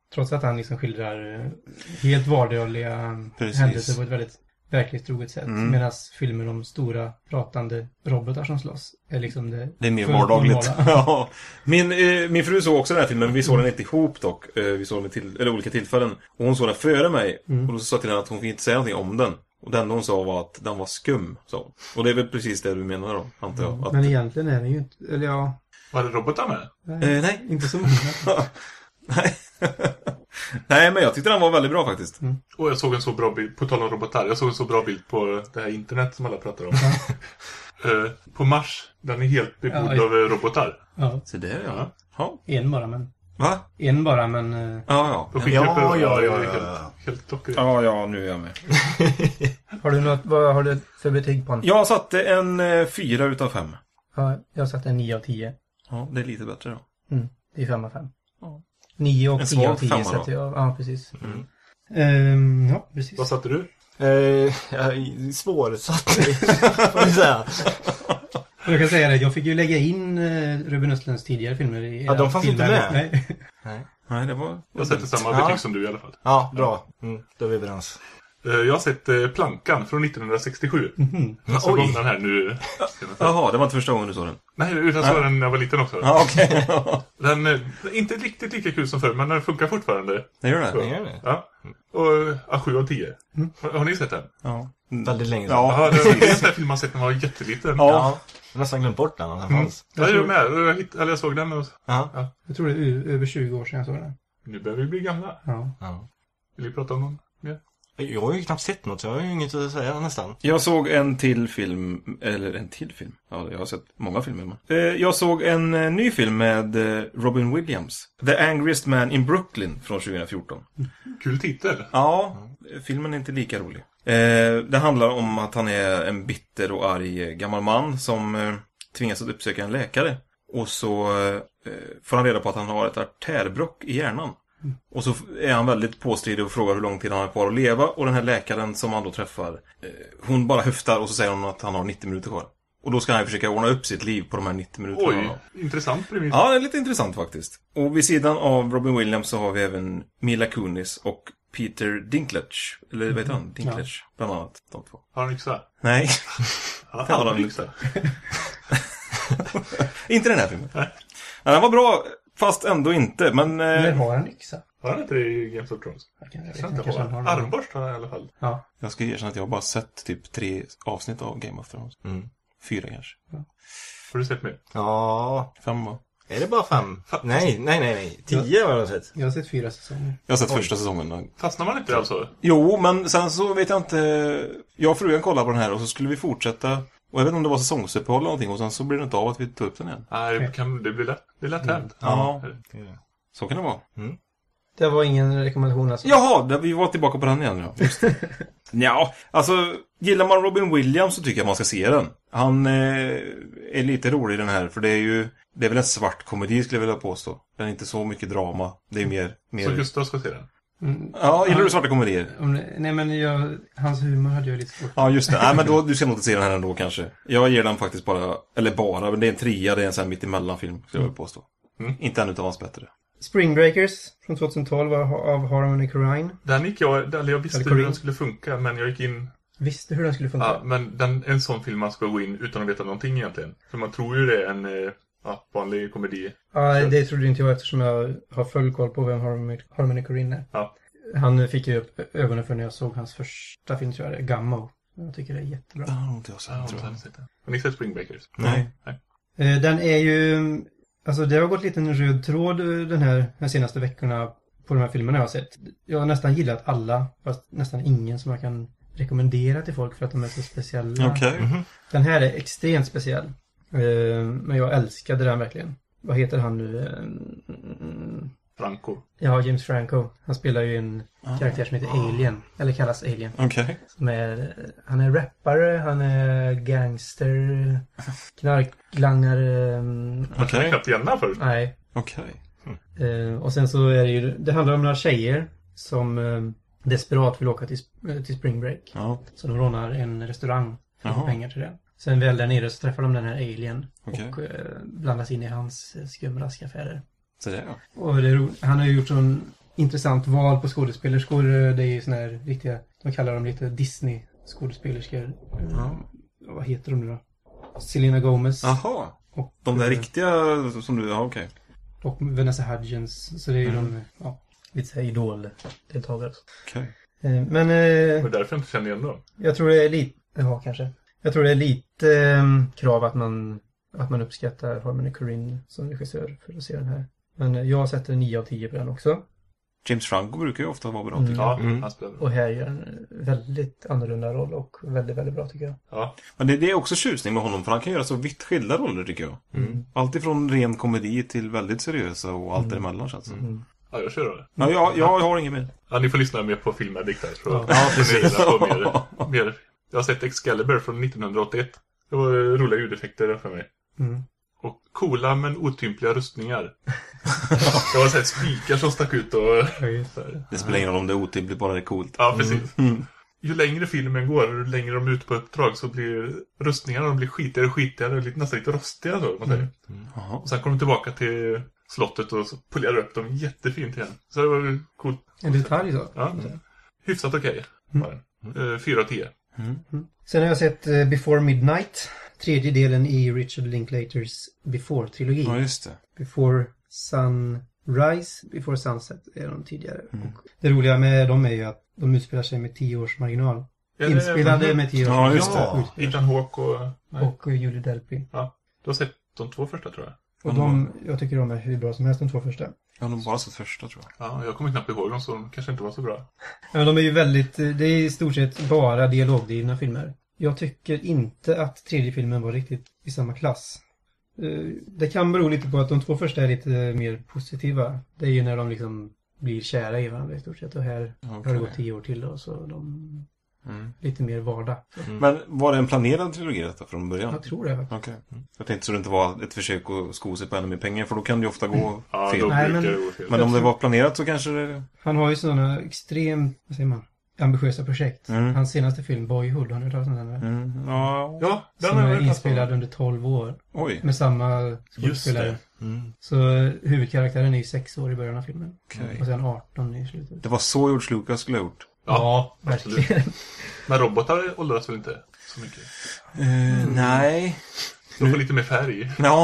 Trots att han liksom skildrar eh, helt vardagliga Precis. händelser på ett väldigt verklighetstroget sätt. Mm. Medan filmer om stora pratande robotar som slåss är liksom det... Det är mer fullt vardagligt. normala. Ja. Min, eh, min fru såg också den här filmen, vi såg den inte ihop dock. Eh, vi såg den till, eller olika tillfällen. Och hon såg den före mig. Mm. Och då sa jag till henne att hon fick inte säga någonting om den. Och det enda hon sa var att den var skum. Så. Och det är väl precis det du menar då, antar jag. Att, Men egentligen är det ju inte... Eller ja... Var det robotar med? Nej, eh, nej. inte så många. nej. nej, men jag tyckte den var väldigt bra faktiskt. Mm. Och jag såg en så bra bild, på tal om robotar, jag såg en så bra bild på det här internet som alla pratar om. uh, på Mars, den är helt bebodd Ja, av uh, robotar. Ja, Så det, ja. Ja. Ja. en bara men... Va? En bara men... eh, Ja, ja. På Ja, skicka Ja, upp- ja, det är ja, ja, Helt, ja. helt klockrent. ja, ja, nu är jag med. Har du något... Vad har du för betyg på den? Jag satte en eh, fyra utav fem. Ja, jag har satt en nio av tio. Ja, det är lite bättre då. Mm, det är fem av fem. Ja. nio och En tio av svag tio femma sätter då. jag. Ja, precis. Mm. Ehm, ja, precis. Vad satte du? Eh, jag- svårsatt, får vi säga. Och jag kan säga det, jag fick ju lägga in uh, Ruben Östlunds tidigare filmer i Ja, de fanns inte filmer. med. Nej. Nej. Nej, det var... Jag sätter samma Ja. betyg som du i alla fall. Ja, bra. Mm, då är vi överens. Uh, jag har sett uh, Plankan från nittonhundrasextiosju. Mhm. Jag såg Oj. om den här nu. Jaha, det var inte första gången du såg den. Nej, utan jag såg den när jag var liten också. Ja, okej. Den är inte riktigt lika kul som förr, men den funkar fortfarande. Det gör det? Det gör det. Ja. Och ja, sju av tio. Mm. Har, har ni sett den? Ja. Väldigt länge sedan. Ja. Ja, det var en sån där film man sett när man var jätteliten. Ja. Ja. Jag har nästan glömt bort den. Den Mm. fanns. Ja, jag med. Jag, hitt, eller jag såg den och... Ja. Jag tror det är ö- över tjugo år sedan jag såg den. Nu börjar vi bli gamla. Ja. Ja. Vill vi prata om någon mer? Jag har ju knappt sett något, så jag har ju inget att säga nästan. Jag såg en till film, eller en till film. Ja, jag har sett många filmer. Men. Eh, jag såg en eh, ny film med eh, Robin Williams. The Angriest Man in Brooklyn från tjugohundrafjorton. Kul titel. Ja, filmen är inte lika rolig. Eh, det handlar om att han är en bitter och arg eh, gammal man som eh, tvingas att uppsöka en läkare. Och så eh, får han reda på att han har ett artärbrock i hjärnan. Och så är han väldigt påstridig och frågar hur lång tid han har kvar att leva. Och den här läkaren som han då träffar, eh, hon bara höftar och så säger hon att han har nittio minuter kvar. Och då ska han försöka ordna upp sitt liv på de här nittio minuterna. Oj, intressant premiss. Ja, det är lite intressant faktiskt. Och vid sidan av Robin Williams så har vi även Mila Kunis och Peter Dinklage. Eller vad heter han? Dinklage, bland annat. De två. Har han yxa? Nej, Han Ja, har de aldrig yxa. inte den här filmen. Nej. Ja, den var bra, fast ändå inte. Men... Eller Eh, har han yxa? Har han inte det i Games of Thrones? Jag kan, jag Jag vet ska inte, inte kanske han ha har det. armborst har han i alla fall. Ja. jag ska erkänna att jag har bara sett typ tre avsnitt av Game of Thrones. Mm. Fyra kanske. Har du sett mer? Ja, Fem va? är det bara fem? Nej, nej, nej, nej. Tio har jag sett. Jag har sett fyra säsonger. Jag har sett första säsongen. Fastnar man inte alltså? Jo, men sen så vet jag inte. Jag och frugan kollade på den här och så skulle vi fortsätta. Och jag vet inte om det var säsongsuppehåll eller någonting. Och sen så blir det inte av att vi tog upp den igen. Nej, det, kan, det blir lätt. Det är lätt hänt. Ja, Det är det. så kan det vara. Det var ingen rekommendation alltså. Jaha, där vi var tillbaka på den igen. Ja, just det. Ja, alltså gillar man Robin Williams så tycker jag man ska se den. Han eh, är lite rolig i den här. För det är ju, det är väl en svart komedi skulle jag vilja påstå. Den är inte så mycket drama. Det är mer... mer... Så Gustav ska se den. Mm. Ja, gillar du svarta komedier? Om det, nej men jag, hans humor hade jag lite svårt. Ja, just det. Nej, men då, du ska nog inte se den här ändå kanske. Jag ger den faktiskt bara, eller bara, men det är en trea, det är en sån här mittemellanfilm, skulle jag vilja påstå. Mm. Inte en utav hans bättre. Spring Breakers från tjugohundratolv av, av Harmony Korine. Den gick jag, eller jag visste Eller hur Corinne. den skulle funka, men jag gick in... Visste hur den skulle funka. Ja, men den, en sån film man ska gå in utan att veta någonting egentligen. För man tror ju det är en eh, ja, vanlig komedi. Ja, det trodde inte jag eftersom jag har full koll på vem Harmony, Harmony Korine är. Ja. Han fick ju upp ögonen för när jag såg hans första film, tror jag det är, Gummo. Jag tycker det är jättebra. Det har nog inte jag sett, Ja, tror jag. jag. Har ni sett Spring Breakers? Nej. Eh, Den är ju... Alltså det har gått lite en röd tråd eh, den här de senaste veckorna på de här filmerna jag har sett. Jag har nästan gillat alla, fast nästan ingen som jag kan rekommendera till folk för att de är så speciella. Okej. Mhm. Den här är extremt speciell. Eh, Men jag älskade den verkligen. Vad heter han nu? Eh, mm, Franco. Ja, James Franco. Han spelar ju en Ah. karaktär som heter Alien. Eller kallas Alien. Okej. Som är, han är rappare, han är gangster, knarklangare. mm, Jag känner Okej. knappt igen den först. Nej. Okej. Eh, och sen så är det ju, det handlar om några tjejer som eh, desperat vill åka till, eh, till Spring Break. Ja. Så de rånar en restaurang för att få Jaha. pengar till det. Sen väl där nere så träffar de den här Alien Okej. och eh, blandas in i hans eh, skumraskaffärer. Så det är jag. Och det är ro- han har ju gjort sån intressant val på skådespelerskor. Det är ju såna här riktiga, de kallar dem lite Disney-skådespelerskor. Ja. Vad heter de nu då? Selena Gomez. Jaha. Och, De där eh, riktiga som du... Ja, okej. Och Vanessa Hudgens. Så det är ju Mm. de, ja, lite såhär idol-deltagare. Okej. Eh, Men Det eh, var därför jag inte kände igen dem. jag tror det är lite, ja kanske. Jag tror det är lite eh, krav att man, att man uppskattar Harmony Korine som regissör för att se den här. Men eh, jag sätter nio av tio på den också. James Franco brukar ju ofta vara bra, Mm. tycker jag. Ja, Mm. han spelar. Och här gör en väldigt annorlunda roll och väldigt, väldigt bra tycker jag. Ja. Men det, det är också tjusning med honom, för han kan göra så vitt skilda roller, tycker jag. Mm. Allt ifrån ren komedi till väldigt seriösa och allt däremellan, känns det som. Mm. Ja, jag kör då. Ja, jag, jag har ingen mer. Ja, ni får lyssna mer på Filmaddict här. Så Ja, precis. På mer, mer. Jag har sett Excalibur från nittonhundraåttioett. Det var roliga ljudeffekter där för mig. Mm. Och coola men otympliga rustningar. Det var så här spikar som stack ut och... så här. Det spelar ingen roll om det är otympligt, bara det är coolt. Ja, precis. Mm. Ju längre filmen går och ju längre de är ute på uppdrag så blir rustningarna de blir skitigare och skitigare och lite, nästan lite rostiga så, man säger. Jaha. Och sen kommer de tillbaka till slottet och så polerar upp dem jättefint igen. Så det var ju coolt. En detalj så. Ja. Hyfsat okej. var den. Eh, Fyra av tio. Sen har jag sett eh, Before Midnight. Tredje delen i Richard Linklaters Before-trilogi. Ja, just det. Before Sunrise, Before Sunset är de tidigare. Och det roliga med dem är ju att de utspelar sig med tio års marginal. Ja, det- Inspelade med tio års Ja, just det. marginal. Ethan Hawke och... Nej. Och eh, Julie Delpy. Ja. Du har sett de två första tror jag. Och de, jag tycker de är hur bra som helst, de två första. Jag har nog bara sett första, tror jag. Ja, jag kommer knappt ihåg dem så de kanske inte var så bra. Ja, de är ju väldigt, det är i stort sett bara dialogdrivna filmer. Jag tycker inte att tredje filmen var riktigt i samma klass. Eh, Det kan bero lite på att de två första är lite mer positiva. Det är ju när de liksom blir kära i varandra i stort sett. Och här har det gått tio år till då, så de Mm. lite mer vardag. Så. Men var det en planerad trilogi detta från början? Jag tror det faktiskt. Okej. Jag tänkte så det inte var ett försök att sko sig på ännu mer pengar, för då kan det ju ofta gå Ja, fel. då Nej, brukar men- det gå fel. Men om det var planerat så kanske det... Han har ju sådana extremt, vad säger man, ambitiösa projekt. Mm. Hans senaste film, Boyhood, har ni hört talas om den? eller? Mm. Ja. Ja, den Som har jag är hört talas om. inspelad under tolv år. Oj. Med samma Just skådespelare. det. Mm. Så eh, huvudkaraktären är ju sex år i början av filmen. Okej. Och sen arton i slutet. Det var så George Lucas skulle ha gjort. Ja, absolut. Verkligen. Men robotar åldras väl inte så mycket? Uh, nej. De får lite mer färg. Ja.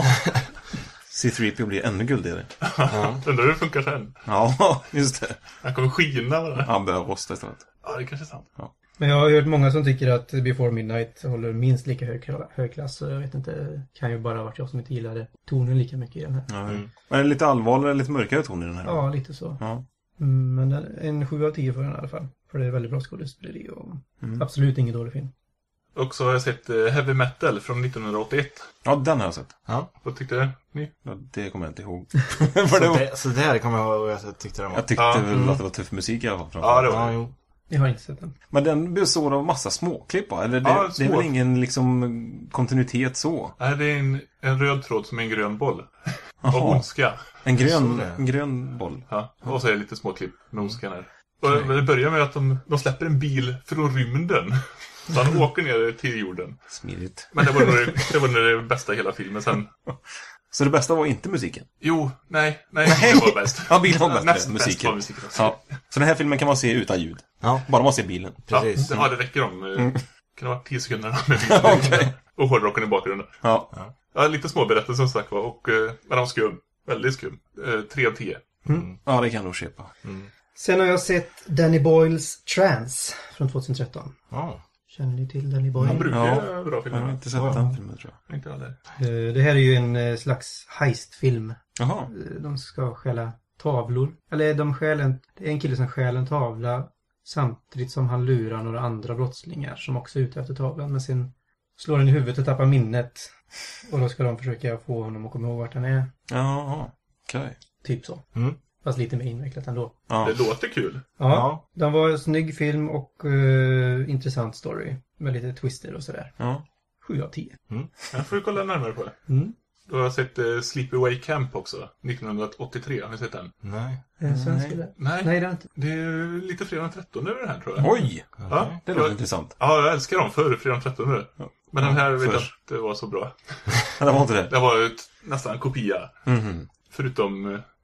C tre P O blir ännu guldigare. Undrar hur det funkar sen. Ja, just det. Han kommer skina bara. Han börjar rosta istället. Ja, det kanske är sant. Men jag har hört många som tycker att Before Midnight håller minst lika hög, hög klass. Så jag vet inte, kan ju bara ha varit jag som inte gillade tonen lika mycket i den här. Ja, Mm. Men är det lite allvarligare, lite mörkare ton i den här? Ja, lite så. Ja. Mm, men den- en sju av tio för den i alla fall. För det är väldigt bra skådespeleri och Mm. absolut ingen dålig film. Och så har jag sett eh, Heavy Metal från nittonhundraåttioett. Ja, den har jag sett. Ja. Vad tyckte ni? Ja, det kommer jag inte ihåg. Så, För det var... det, så det här kommer jag ihåg och jag tyckte den var. Jag tyckte Ja, väl mm. att det var tuff musik i alla fall. Ja, det var Ja, det. jo. Jag har inte sett den. Men den består av massa småklipp, va? Eller det, Ja, det är små. väl ingen liksom kontinuitet så? Nej, det är en, en röd tråd som är en grön boll. Jaha. Och ondska. En Så grön, det. en grön boll. Ja. Och så är det lite små klipp med ondskan här. Och det börjar med att de, de släpper en bil från rymden. Så han åker ner till jorden. Smidigt. Men det var nog det, det, var nog det bästa i hela filmen. Sen, Så det bästa var inte musiken? jo, nej, nej, det var bäst. Ja, bilen var bättre. Näst bäst musiken. var musiken också. Ja. Så den här filmen kan man se utan ljud. Ja, Bara man ser bilen. precis. Ja, det, ja, det räcker om. Mm. Kan det vara tio sekunder med bilen. Okej. Och hårdrocken i bakgrunden. Ja. Ja, lite små berättelser som sagt var. Och, eh, men han var skum. Väldigt skum. Eh, tre av tio. Ja, det kan jag nog köpa. Sen har jag sett Danny Boyles Trance från tjugotretton. Ja. Känner ni till Danny Boyle? Han brukar Ja. göra bra Jag har filmer. inte sett Ja. den filmen, tror jag. Inte heller. Eh, Det här är ju en eh, slags heistfilm. Jaha. Eh, De ska stjäla tavlor. Eller de stjäl en, det är en kille som stjäl en tavla samtidigt som han lurar några andra brottslingar som också är ute efter tavlan. Men sen slår den i huvudet och tappar minnet. Och då ska de försöka få honom att komma ihåg vart han är. Jaha. Okej. Typ så. Mm. Fast lite mer invecklat ändå. Ja. Det låter kul. Ja, Ja. den var en snygg film och eh, intressant story. Med lite twister och sådär. Ja. Sju av tio. Jag får kolla närmare på det. Mm. Då har jag sett eh, Sleepaway Camp också. nittonhundraåttiotre. Har ni sett den? Nej. En svensk Nej. eller? Nej. Nej, det är inte. Det är lite fredag den trettonde över den här tror jag. Oj! Ja, Det jag, låter intressant. ja, jag älskar dem förr, fredag den trettonde. Ja. Men den här vet jag först. inte var så bra. Men det var inte det. Det var ett, nästan en kopia. Mhm. Förutom eh,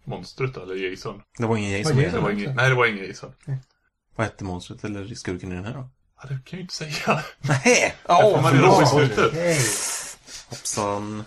monstret eller Jason. Det var ingen Jason. Var med. Jason? Det var ingen, nej, det var ingen Jason. Vad hette monstret eller skurken i den här då? Ja, det kan jag ju inte säga. Nej! Det får man reda på i slutet. Okej. Hoppsan.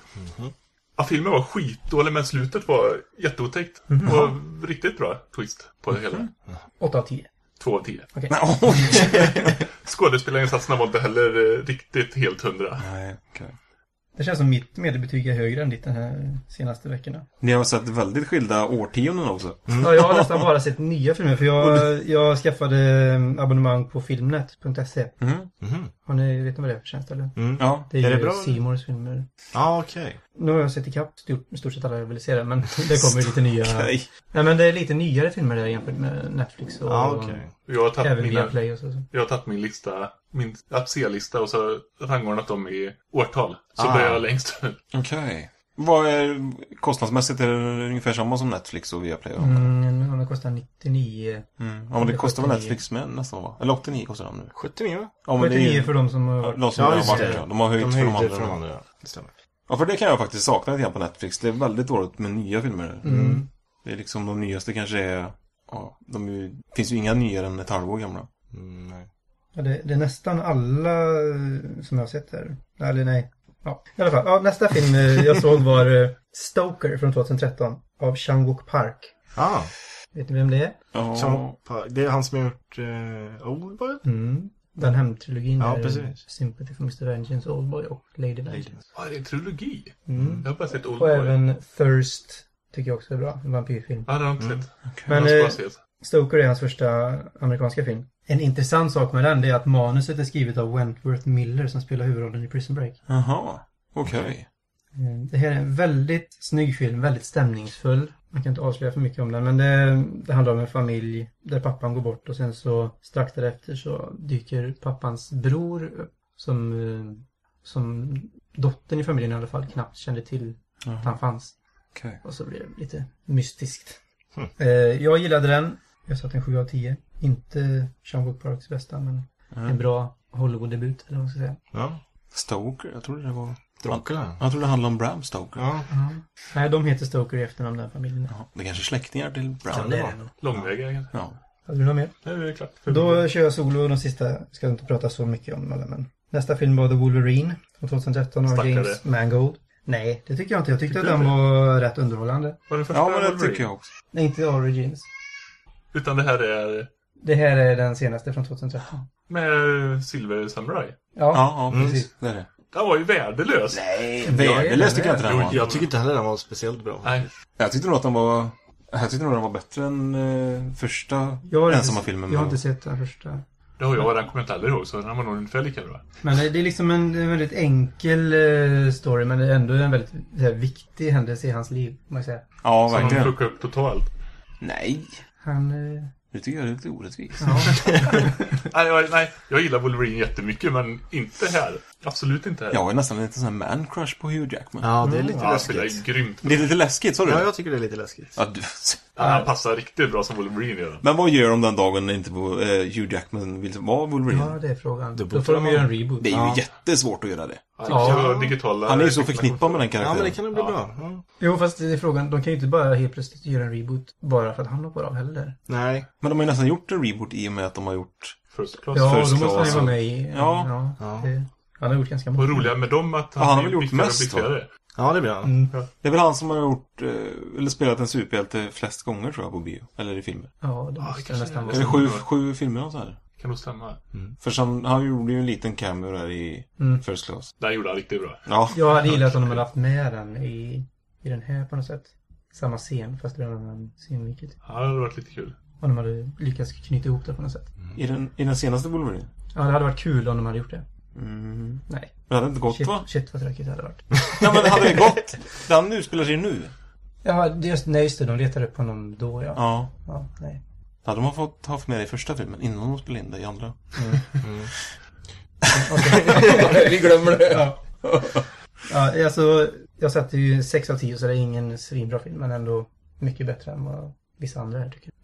Ja, filmen var skitdålig, men slutet var jätteotäckt. Det var riktigt bra twist på det hela. åtta av tio. Två av tio. Okej. Nej, oj! Skådespelarinsatserna var inte heller eh, riktigt helt hundra. Nej, okej. Det känns som mitt medelbetyg är högre än ditt den här senaste veckorna. Ni har sett väldigt skilda årtionden också. Ja, jag har nästan bara sett nya filmer för jag, jag skaffade abonnemang på filmnet punkt se. Mm. Mhm. Har ni, vet ni vad det är för tjänst eller? Mm. Ja. Det är, Är det ju bra? C Mores filmer. Ja, okej. Nu har jag sett ikapp stort, stort sett alla jag vill se det, men det kommer ju lite nya. Okej. Nej, men det är lite nyare filmer där jämfört med Netflix och Ja, okej. Jag har tagit även mina, via Play och så. så. jag har tagit min lista, min att se-lista och så rangordnat dem i årtal. Så Ah. börjar jag längst. Okej. Vad är kostnadsmässigt? Är det ungefär samma som Netflix och Viaplay? Mm. Mm, ja, det kostar nittionio. Mm. Ja, men det kostar väl sjuttionio. Netflix med nästan, va? Eller åttionio kostar de nu. sjuttionio va? Ja, men det är sjuttionio ju för de som har... de som Ja, har just varit det. där. De har höjt De för de höjde andra. för de andra, ja. Det stämmer. Ja, för det kan jag faktiskt sakna lite grann på Netflix. Det är väldigt dåligt med nya filmer där. Mm. Det är liksom de nyaste kanske är... Ja, de är, ju- finns ju inga nyare än ett halvår gamla. Mm, nej. Ja, det, det är nästan alla eh, som jag har sett där. Eller nej. Ja, i alla fall. Ja, nästa film eh, jag såg var eh, Stoker från tjugohundratretton av Chan-wook Park. Ah, Vet ni vem det är? Ja. som, det är han som har gjort uh, Oldboy? Mm. Den hemtrilogin Ja, där precis. Sympathy for mister Vengeance, Oldboy och Lady Vengeance. Ja, det är en trilogi. Mm. Jag har bara sett Och Oldboy. även Thirst tycker jag också är bra. En vampyrfilm. Ja, det har jag inte sett. Men Jag eh, ska bara se. Stoker är hans första amerikanska film. En intressant sak med den det är att manuset är skrivet av Wentworth Miller som spelar huvudrollen i Prison Break. Jaha, okej. Mm, Det här är en väldigt snygg film, väldigt stämningsfull. Man kan inte avslöja för mycket om den, men det, det handlar om en familj där pappan går bort och sen så strax därefter så dyker pappans bror upp som, eh, som dottern i familjen i alla fall knappt kände till att han fanns. Okej. Och så blir det lite mystiskt. Eh, jag gillade den. Jag satte en sju av tio. Inte Chan-wook Parks bästa, men en bra Hollywood-debut, eller vad man ska säga. Ja. Stoker, jag trodde det var... Dracula. Jag trodde det handlade om Bram Stoker. Ja. Nej, de heter Stoker i efternamn, den familjen. Jaha, det är kanske släktingar till Bram. Kan det vara? Långväga kanske. Ja. Hade du något mer? Nej, det är klart. Då kör jag solo och de sista ska jag inte prata så mycket om alla, men nästa film var The Wolverine från tjugohundratretton av Stackare. James Mangold. Nej, det tycker jag inte. Jag tyckte Tycker att du den det? var rätt underhållande. Var det första Ja, men det Wolverine? tycker jag också. Nej, inte Origins. Utan det här är Det här är den senaste från tjugohundratretton. med Silver Samurai. Ja, Ja, ja Mm. precis. Det är det. Den var ju värdelös. Nej, värdelöst tycker jag inte den Jo, var. Jag tycker inte heller den var speciellt bra. Nej. Jag tyckte nog att den var... Jag tyckte nog den var bättre än eh, första jag har, ensamma inte, filmen. jag har med- inte sett den första. Det har jag och den kommer jag inte heller ihåg, så den var nog ungefär lika bra. Men det det är liksom en, en väldigt enkel eh, story, men det är ändå en väldigt så här, viktig händelse i hans liv, må jag säga. Ja, Som de verkligen. fuckade upp totalt. Nej, Han... Eh, det tycker jag är lite orättvist. ja. Nej, jag, nej, jag gillar Wolverine jättemycket, men inte här. Absolut inte här. Jag är nästan lite sån här man-crush på Hugh Jackman. Ja, det är lite Ja, han spelar läskigt. ju grymt. Det är lite läskigt, sa du? Ja, jag tycker det är lite läskigt. Ja, du... Ja, han passar riktigt bra som Wolverine gör. Men vad gör de den dagen när inte eh, Hugh Jackman vill vara Wolverine? ja, det är frågan. Då Då får de får göra en de- reboot. Det är ju Ja. jättesvårt att göra det. Ja, digitala... Han är ju så förknippad med den Ja, karaktären. men det kan nog bli Ja. bra. Ja. Jo, fast det är frågan. De kan ju inte bara helt plötsligt göra en reboot bara för att han hoppar av heller. Nej. Men de har ju nästan gjort en reboot i och med att de har gjort... First class. Ja, First då måste han ju class vara och- med i... Ja. Ja. Det, han har gjort ganska Och många. roliga med dem att Ja, han har väl blir gjort biffigare och mest, biffigare. Ja, det är bra. Mm. Det är väl han som har gjort... Eh, eller spelat en superhjälte flest gånger, tror jag, på bio. Eller i filmer. Ja, det Ja, måste kanske det nästan det. vara. Eller sju, sju filmer och så här. Kan nog stämma. För sen, han gjorde ju en liten cameo där i Mm. First Class. Den gjorde han riktigt bra. Ja. Jag hade gillat om de hade haft med den i, i den här på något sätt. Samma scen, fast det var en annan scenvinkel. Ja, det hade varit lite kul. Om de hade lyckats knyta ihop det på något sätt. I den, I den senaste Wolverine. Ja, det hade varit kul om de hade gjort det. Mm. Nej. Men det hade inte gått, Shit, va? shit vad tråkigt det hade varit. Ja, men det hade det gått. Den utspelar sig nu. Ja, det är just, nej just det, de letade upp honom då, ja. Ja. Ja, nej. Hade de fått haft med det i första filmen innan de spelade in det i andra. Vi glömmer det. Ja. Ja, alltså, jag satte ju sex av tio så det är ingen svinbra film, men ändå mycket bättre än vad vissa andra här tycker.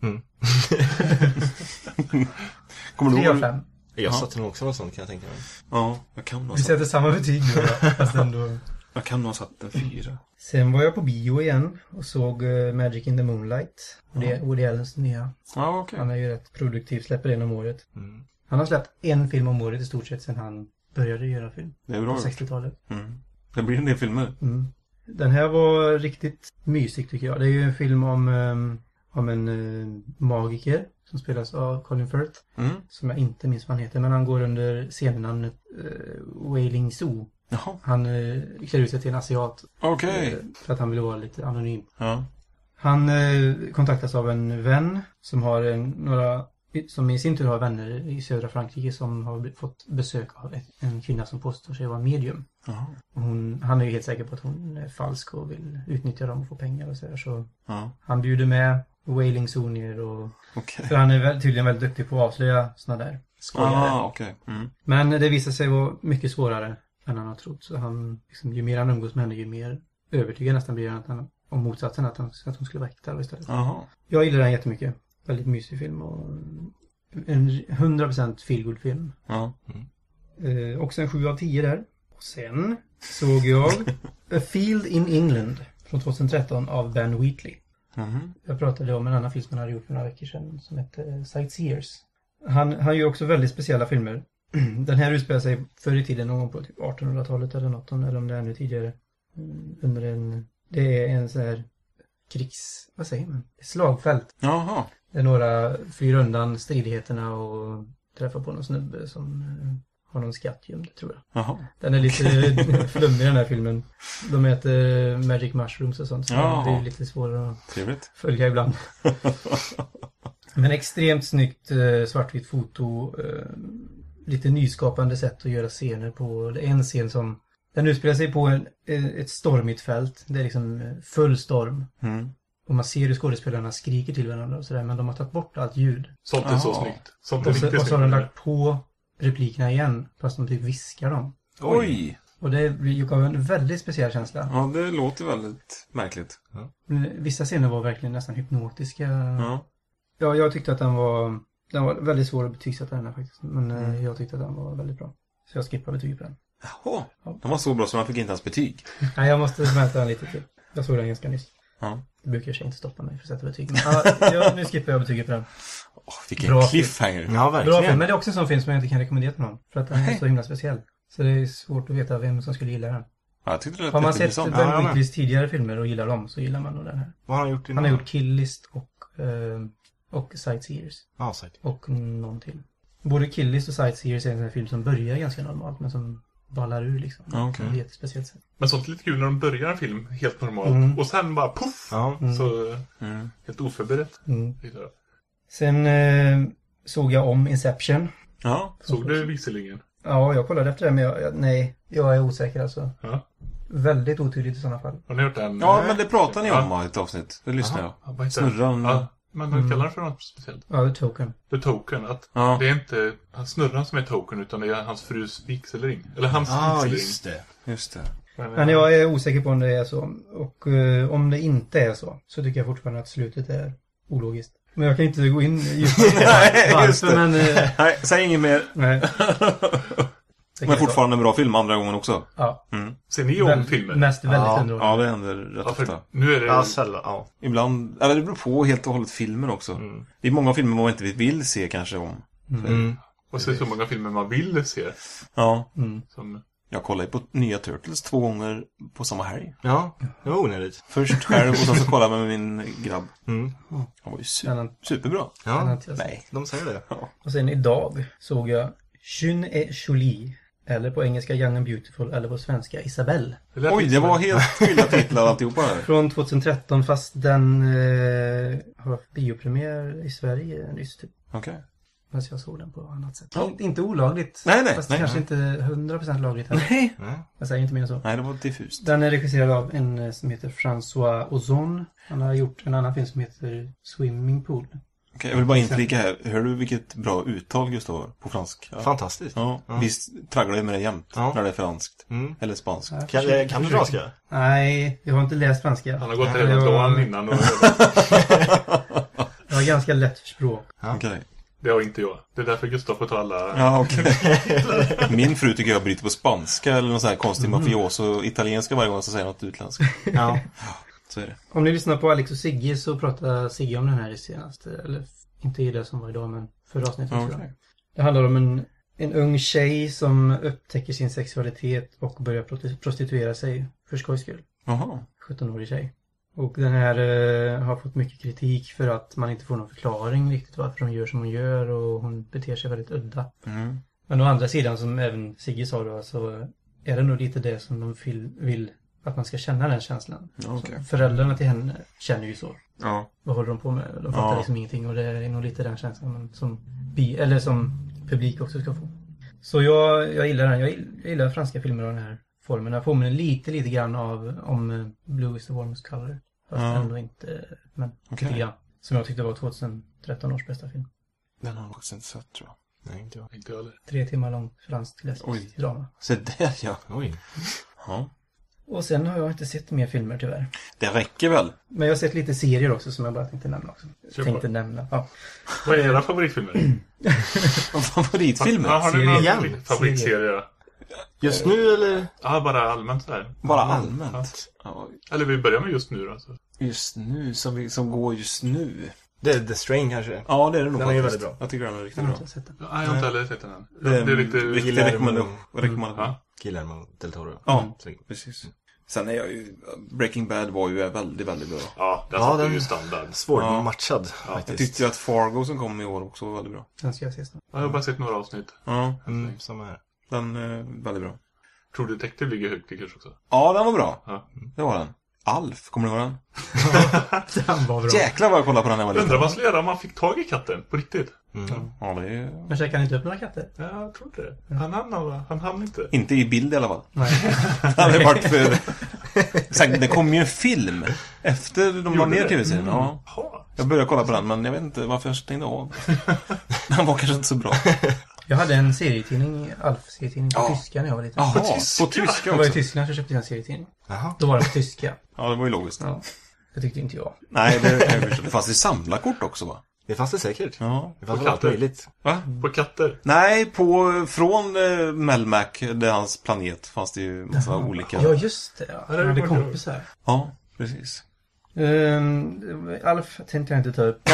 Kommer du tre av ihåg? fem. Jag satte nog också något sånt, kan jag tänka mig. Ja, jag kan Vi alltså. sätter samma betyg nu, va? Fast ändå... Jag kan nog ha satt en fyra. Sen var jag på bio igen och såg uh, Magic in the Moonlight. Och det är Woody Allens nya. Ja, okej. Okay. Han är ju rätt produktiv, släpper en om året. Mm. Han har släppt en film om året i stort sett sedan han började göra film. Det är bra. På sextiotalet. Mm. Det blir en del filmer. Mm. Den här var riktigt mysig tycker jag. Det är ju en film om, um, om en uh, magiker som spelas av Colin Firth. Mm. Som jag inte minns vad han heter. Men han går under scennamnet uh, Wailing Zoo. Jaha. Han uh, klär ut sig till en asiat. Okej. Okay. Uh, för att han vill vara lite anonym. Ja. Han uh, kontaktas av en vän som har en, några... som i sin tur har vänner i södra Frankrike som har fått besök av en kvinna som påstår sig vara medium. Jaha. Och hon, han är ju helt säker på att hon är falsk och vill utnyttja dem och få pengar och så där. Så Ja. han bjuder med Wailing Zoo ner och... Okay. För han är väl, tydligen väldigt duktig på att avslöja såna där skojare. Ah, okay. Mm. Men det visar sig vara mycket svårare än han har trott. Så han, liksom, ju mer han umgås med henne, ju mer övertygad nästan blir han att han, om motsatsen att, han, att hon skulle vara äkta istället. Aha. Jag gillar den jättemycket. Väldigt mysig film och en hundra procent feelgood film. Ja. Mm. Eh, också en sju av tio där. Och sen såg jag A Field in England från tjugohundratretton av Ben Wheatley. Mm. Jag pratade om en annan film som han hade gjort för några veckor sedan som heter Sightseers. Han, han gör också väldigt speciella filmer. Den här utspelar sig förr i tiden någon gång på typ artonhundratalet eller något, eller om det är ännu tidigare. Under en, det är en sån här krigs, vad säger man? Slagfält. Jaha. Det är några flyr undan stridigheterna och träffar på någon snubbe som eh, har någon skatt gömd, tror jag. Jaha. Den är lite flummig den här filmen. De äter magic mushrooms och sånt, så Jaha. det är lite svårare att Trevligt. följa ibland. Men extremt snyggt eh, svartvitt foto. Eh, lite nyskapande sätt att göra scener på. Det är en scen som den utspelar sig på en, ett stormigt fält. Det är liksom full storm. Mm. Och man ser hur skådespelarna skriker till varandra och sådär. Men de har tagit bort allt ljud. Sånt är så Aha. snyggt. Sånt är Och så, riktigt och så har de snyggt. lagt på replikerna igen. Fast de typ viskar dem. Oj. Och det blir ju gav en väldigt speciell känsla. Ja, det låter väldigt märkligt. Men vissa scener var verkligen nästan hypnotiska. Ja. Ja, jag tyckte att den var, den var väldigt svår att betygsätta den här faktiskt. Men mm. jag tyckte att den var väldigt bra. Så jag skippar betyg på den. Jaha. Den var så bra så man fick inte ens betyg. Nej, jag måste smälta den lite till. Jag såg den ganska nyss. Ja. Det brukar jag inte stoppa mig för att sätta betyg. Men ja, jag, nu skippar jag betyget på den. Åh, vilken Bra cliffhanger. Ja, verkligen. Bra film, men det är också en sån film som jag inte kan rekommendera till någon. För att den är så himla speciell. Så det är svårt att veta vem som skulle gilla den. Ja, jag tyckte det lät Har man sett jätteintressant. Ben Ja, ja, Wheatleys tidigare filmer och gillar dem så gillar man nog den här. Vad har han gjort innan? Han har gjort Kill List och, eh, och Sightseers. Ja, säkert. Och någon till. Både Kill List och Sightseers är en sån här film som börjar ganska normalt men som ballar ur liksom. Ja, okej. På ett jättespeciellt sätt. Men sånt är lite kul när de börjar en film helt normalt. Mm. Och sen bara puff! Ja. Mm. Så Mm. helt oförberett. Mm. Gillar jag. Sen eh, såg jag om Inception. Ja. Såg du visserligen? Ja, jag kollade efter det men jag, jag, nej, jag är osäker alltså. Ja. Väldigt otydligt i sådana fall. Har ni hört den? Ja, men det pratar ni om Ja. i ett avsnitt. Det lyssnar jag. Ja, vad heter den? Snurran. Ja, men man Mm. kallar den för något speciellt. Ja, The Token. The Token. Att Ja. det är inte hans snurran som är Token utan det är hans frus vigselring. Eller hans Ja, vigselring. just det. Just det. Men, Men jag är osäker på om det är så. Och eh, om det inte är så, så tycker jag fortfarande att slutet är ologiskt. Men jag kan inte gå in djupare Nej, just varför, det. men... Eh, Nej, säg inget mer. nej. Det kan Men jag fortfarande en bra film andra gången också. ta. Ja. Mm. Ser ni om Väl- filmen? Mest väldigt Ja. underhållande. Ja, det händer rätt Ja, ofta. för nu är det... Ja, sällan. Ja. Ibland, eller det beror på helt och hållet filmen också. Mm. Det är många filmer man inte vill se kanske om. Mm. Och så är det så många filmer man vill se. Ja, Mm. Som... jag kollade ju på nya Turtles två gånger på samma helg. Ja, det var onödigt. Först själv och sen så kollade jag med min grabb. Mm. Han var ju su- Annan- superbra. Ja, annat jag sett. Nej. de säger det. Och sen idag såg jag Jeune et Jolie. Eller på engelska Young and Beautiful. Eller på svenska Isabelle. Det lät Oj, lite det som var en- helt skilda titlar alltihopa där. Från tjugohundratretton fast den eh, har haft biopremiär i Sverige nyss typ. Okej. Men jag såg den på annat sätt. Ja. In, inte olagligt. Nej, nej, Fast nej, kanske nej. inte hundra procent lagligt heller. Nej. Nej. Jag säger inte mer än så. Nej, det var diffust. Den är regisserad av en eh, som heter François Ozon. Han har gjort en annan film som heter Swimming Pool. Okej, jag vill bara inflika här. Hör du vilket bra uttal Gustav har på fransk? Ja. Fantastiskt. Ja, Ja. visst tragglar jag med det jämt Ja. när det är franskt. Mm. Eller spanskt. Jag Kan, försöker- kan du försöker. franska? Nej, jag har inte läst franska. Han har gått Nej, hela jag- dagen innan och... Jag har ganska lätt för språk. Ja. Okej. Det har inte jag. Det är därför Gustav får ta alla... Ja, okej. Min fru tycker jag bryter på spanska eller någon sån här konstig mm. mafioso italienska varje gång jag säger något utländskt. Ja. Så är det. Om ni lyssnar på Alex och Sigge så pratar Sigge om den här i senaste, eller inte i det som var idag, men förra avsnittet. Okay. Det handlar om en, en ung tjej som upptäcker sin sexualitet och börjar prostituera sig för skojs skull. Jaha. sjutton-årig tjej. Och den här uh, har fått mycket kritik för att man inte får någon förklaring riktigt varför hon gör som hon gör och hon beter sig väldigt udda. Mm. Men å andra sidan, som även Sigge sa då, så är det nog lite det som de vill, vill att man ska känna den känslan. Okay. Föräldrarna till henne känner ju så. Ja. Vad håller de på med? De fattar ja. liksom ingenting och det är nog lite den känslan som bi, eller som publik också ska få. Så jag, jag gillar den. Jag gillar franska filmer av den här formen. Jag påminner lite, lite grann av om Blue is the warmest color. Fast ja. ändå inte, men okay. lite grann. Som jag tyckte var tjugohundratretton års bästa film. Den har jag också inte sett, tror jag. Nej, inte jag. Inte jag Tre timmar långt franskt lesbiskt drama. Så det, ja. Oj. Ja. Och sen har jag inte sett mer filmer tyvärr. Det räcker väl? Men jag har sett lite serier också som jag bara tänkte nämna också. Kör tänkte på. nämna. Ja. Vad är era favoritfilmer? Favoritfilmer? Ja, har ni någon igen? Favoritserie? Just nu eller? Ja, bara allmänt så här. Bara allmänt? Ja. Eller vi börjar med just nu då. Så. Just nu, som, vi, som går just nu. Det är The Strain kanske. Ja, det är det nog. Den är ju väldigt bra. Jag tycker den är riktigt Jag bra. har inte sett den. Ja, jag har inte heller sett den än. Det är, det är lite riktigt rekommendation. rekommendation. Guillermo del Toro. Ja, mm. precis. Sen är jag ju... Breaking Bad var ju väldigt, väldigt bra. Ja, den ja, satt den ju standard. Svårmatchad, ja. faktiskt. Jag tyckte ju att Fargo som kom i år också var väldigt bra. Den ska jag se snart. Ja, jag har bara sett några avsnitt. Ja, mm, samma här. Den är väldigt bra. Tror du Detective ligger högt kanske också? Ja, den var bra. Ja. Det var den. Alf, kommer du ihåg den? Den var bra. Jäklar vad jag kollade på den när jag var liten. Undrar vad man skulle göra om man fick tag i katten, på riktigt. Mm. Ja, det är... Men käkade han inte upp några katter? Ja, jag tror inte det. Han hann, han hann inte. Inte i bild i alla fall. Nej. Det hade varit för... Sen, det kom ju en film efter de la ner tv-serien. Mm. Ja. Jag började kolla på den, men jag vet inte varför jag stängde av. Den var kanske inte så bra. Jag hade en serietidning, Alf-serietidning på ja. tyska när jag var liten. Jaha, på tyska, på tyska också. Jag var i Tyskland så köpte jag en serietidning. Jaha. Då var det på tyska. Ja, det var ju logiskt. Ja. Det tyckte inte jag. Nej, det, det fanns det samlarkort också, va? Det fanns det säkert. Ja. Det fanns allt möjligt. Va? På katter? Nej, på, från eh, Melmac, där hans planet, fanns det ju massa Jaha. olika... Ja, just det. Ja. Jag hade kompisar. Ja, precis. Um, Alf tänkte jag inte ta upp.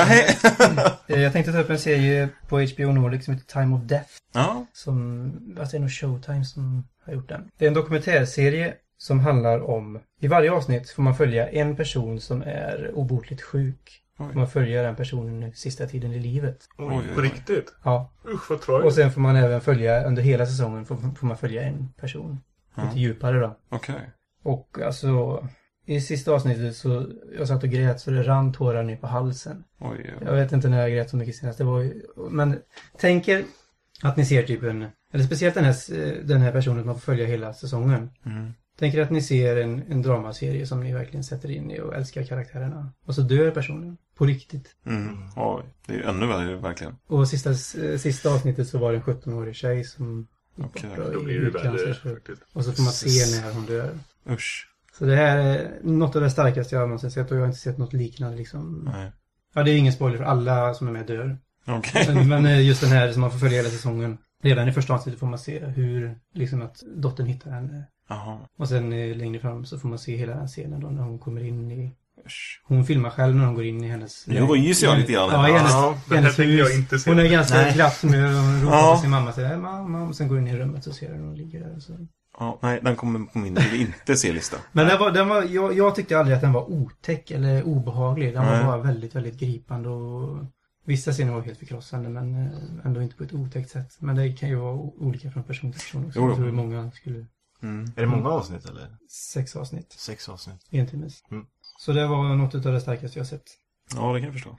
Jag tänkte ta upp en serie på H B O Nordic som heter Time of Death. Ja. Som, alltså det är nog Showtime som har gjort den. Det är en dokumentärserie som handlar om, i varje avsnitt får man följa en person som är obotligt sjuk. Oj. Man följer den personen sista tiden i livet. Oj, på riktigt? Ja. Usch, vad tragiskt. Och sen får man även följa, under hela säsongen får, får man följa en person. Ja. Lite djupare då. Okej. Okay. Och alltså, i sista avsnittet så, jag satt och grät så det rann tårar ner på halsen. Oj, oj. Jag vet inte när jag grät så mycket senast. Det var ju, men tänk er att ni ser typ en, eller speciellt den här, den här personen man får följa hela säsongen. Mm. Tänk er att ni ser en, en dramaserie som ni verkligen sätter in i och älskar karaktärerna. Och så dör personen. På riktigt. Mm. Oj, det är ju ännu värre verkligen. Och sista, sista avsnittet så var det en sjutton-årig tjej som... Okej, okay. Då blir det väldigt faktiskt. Och så får man se när hon dör. Usch. Så det här är något av det starkaste jag har någonsin sett och jag har inte sett något liknande liksom. Nej. Ja, det är ingen spoiler för alla som är med dör. Okej. Okay. Men, men just den här som man får följa hela säsongen. Redan i första avsnittet får man se hur liksom att dottern hittar henne. Aha. Och sen längre fram så får man se hela den scenen då när hon kommer in i... Usch. Hon filmar själv när hon går in i hennes... Nu var ju jag lite grann. Ja, i hennes, ja, i hennes hus. Jag inte se. Hon är ganska glatt med och ropar ja. på sin mamma och säger mamma, och sen går in i rummet och ser hon hon ligger där. Så. Ja, nej, den kommer på min inte se-lista. Men den var, den var, jag, jag tyckte aldrig att den var otäck eller obehaglig. Den nej. var bara väldigt, väldigt gripande och vissa scener var helt förkrossande men ändå inte på ett otäckt sätt. Men det kan ju vara olika från person till person också. Jo, jag tror många skulle... Mm. Är det många avsnitt eller? Sex avsnitt. Sex avsnitt. En timmes. Mm. Så det var något av det starkaste jag sett. Ja, det kan jag förstå.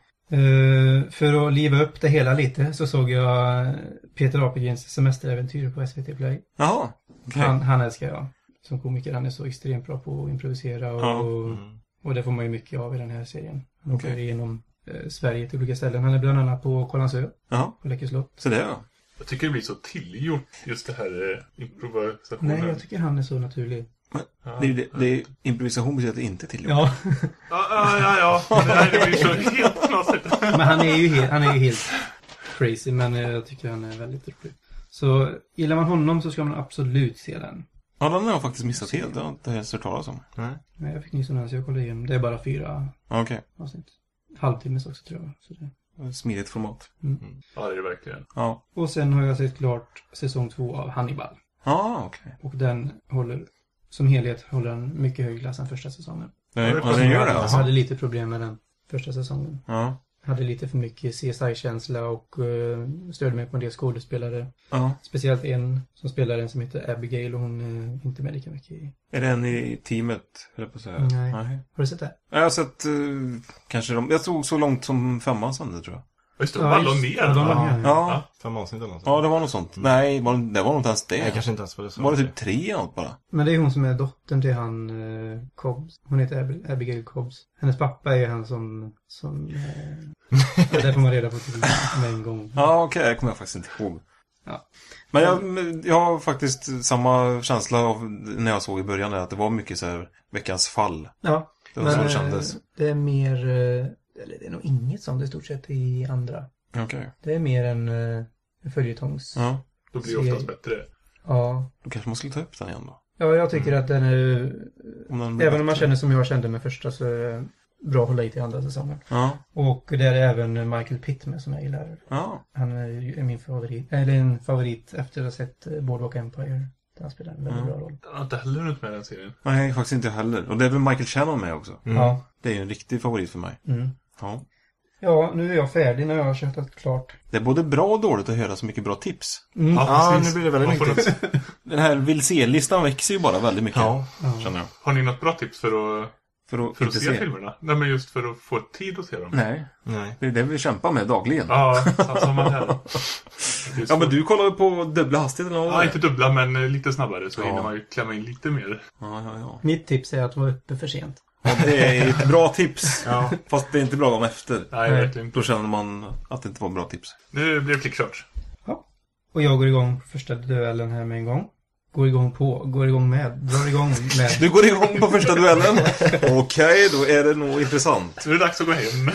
Uh, för att liva upp det hela lite så såg jag Peter Apelgrens Semesteräventyr på S V T Play. Jaha, okay. han, han älskar jag. Som komiker, han är så extremt bra på att improvisera och, ja. mm. och det får man ju mycket av i den här serien. Han okay. åker igenom uh, Sverige till olika ställen. Han är bland annat på Kållandsö. Jaha. På Läckerslott. Så det är ja. Jag tycker det blir så tillgjort just det här eh, improvisationen. Nej, jag tycker han är så naturlig. Men, ja. det, det, det är improvisation betyder att det inte är tillgjort. Ja. ja, ja, ja. ja. Det, här, det blir så helt knasigt. Men han är ju helt... Han är ju helt crazy, men jag tycker han är väldigt rolig. Så gillar man honom så ska man absolut se den. Ja, den har jag faktiskt missat helt. Det har jag inte helt hört talas om. Nej. Men jag fick nyss om den så jag kollade igenom. Det är bara fyra Okej. avsnitt. Halvtimmes också tror jag. Så det... Smidigt format. Mm. Ja, det är det verkligen. Ja. Och sen har jag sett klart säsong två av Hannibal. Ja, okej. Och den håller, som helhet håller den mycket högre klass än första säsongen. Okay. Ja, den gör det Jag alltså. hade lite problem med den första säsongen. Ja. Hade lite för mycket C S I-känsla och uh, störde mig på en del skådespelare. Ja. Speciellt en som spelar en som heter Abigail och hon är inte med lika mycket i... Är det en i teamet, höll jag på att säga? Nej. Nej. Har du sett det? Jag har sett uh, kanske de... Jag tog så långt som femman sen det, tror jag. Just det, Ja, alla just- ner. ja, de var ner. Ja. Fem avsnitt eller något. Ja, det var något sånt. Nej, var, det var nog inte ens det. Nej, kanske inte ens var det så. Var det typ tre eller något bara? Men det är hon som är dottern till han uh, Cobbs. Hon heter Ab- Abigail Cobbs. Hennes pappa är han som... som uh, ja, det får man reda på till med en gång. Ja, okej. Okay. Jag kommer jag faktiskt inte ihåg. Ja. Men jag, jag har faktiskt samma känsla av när jag såg i början där, att det var mycket så här veckans fall. Ja. Det var så det eh, kändes. det är mer... eh, eller det är nog inget som det i stort sett i andra. Okej. Okay. Det är mer en, uh, en följetongs... Ja. Då blir det oftast bättre. Ja. Då kanske man skulle ta upp den igen då. Ja, jag tycker att den är... Om den blir Även om man bättre. känner som jag kände med första så är det bra att hålla i till andra säsongen. Ja. Och där är även Michael Pitt med som jag gillar. Ja. Han är ju min favorit. Eller en favorit efter att ha sett eh, Boardwalk Empire. Där han spelar en väldigt Mm. bra roll. Jag har inte heller runt med den serien. Nej, faktiskt inte heller. Och det är väl Michael Shannon med också. Mm. Ja. Det är ju en riktig favorit för mig. Mm. Ja. Ja, nu är jag färdig när jag har köttat klart. Det är både bra och dåligt att höra så mycket bra tips. Mm. Ja, precis. nu blir det väldigt Man får nyttigt. något- Den här vill se-listan växer ju bara väldigt mycket. Ja. Känner jag. Har ni något bra tips för att, För att, för att inte se, filmerna? Nej, men just för att få tid att se dem. Nej, Nej. det är det vi kämpar med dagligen. Ja, som man här. Ja, men du kollar på dubbla hastigheter eller vad? Ja, inte dubbla, men eh, lite snabbare. Så Ja. hinner man ju klämma in lite mer. Ja, ja, ja. Mitt tips är att vara uppe för sent. Ja, det är ett bra tips. Ja. Fast det är inte bra dagen efter. Nej, Nej. verkligen inte. Då känner man att det inte var bra tips. Nu blir det klickört. Och jag går igång på första duellen här med en gång. Går igång på, går igång med, drar igång med. Du går igång på första duellen. Okej, då är det nog intressant. Nu är det dags att gå hem.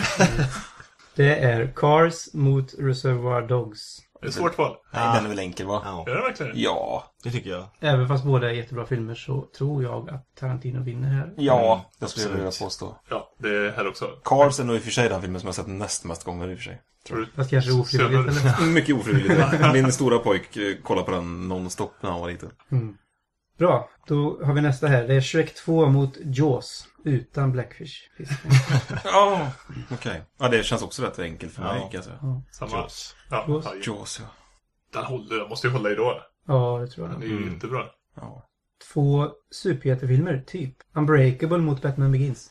Det är Cars mot Reservoir Dogs. Det är ett svårt val. Nej, den är väl enkel, va? Ja, Är det verkligen? Ja. det tycker jag. Även fast båda är jättebra filmer så tror jag att Tarantino vinner här. Ja, det skulle jag absolut. vilja påstå. Ja, det är här också. Cars är nog i och för sig den filmen som jag sett näst mest gånger i och för sig. Tror du? Fast kanske ofrivilligt Söner. eller? Mycket ofrivilligt. Min stora pojk eh, kollade på den non-stop när han var liten. Mm. Bra, då har vi nästa här. Det är Shrek två mot Jaws utan Blackfish. Ja, okej. Ja, det känns också rätt enkelt för mig, Ja. kan jag säga. Samma. Jaws. Ja, Jaws. ja, Jaws, ja. den håller. Den måste ju hålla i då. Ja, det tror jag. Den är ju Mm. jättebra. Ja. Två superhjältefilmer, typ. Unbreakable mot Batman Begins.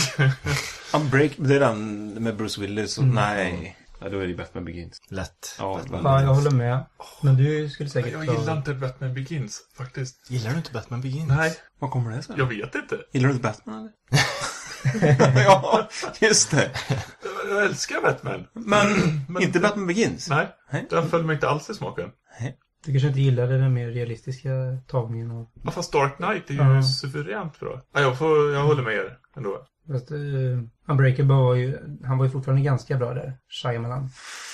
Unbreak, det är den med Bruce Willis och... Mm. Nej. Ja, då är det ju Batman Begins. Lätt. Ja, Batman. Ja, jag håller med. Men du skulle säkert Jag ta- gillar inte Batman Begins, faktiskt. Gillar du inte Batman Begins? Nej, Vad kommer det sen? jag vet inte. Gillar du inte Batman, eller? Ja, just det. Jag älskar Batman. Men, Men inte det- Batman Begins? Nej, Nej. den föll mig inte alls i smaken. Du kanske inte gillade den mer realistiska tagningen av... Ja, fast Dark Knight är ju Ja. suveränt bra. Ja, jag, får, jag håller med er ändå. Fast uh, Unbreakable var ju... Han var ju fortfarande ganska bra där. Shyamalan.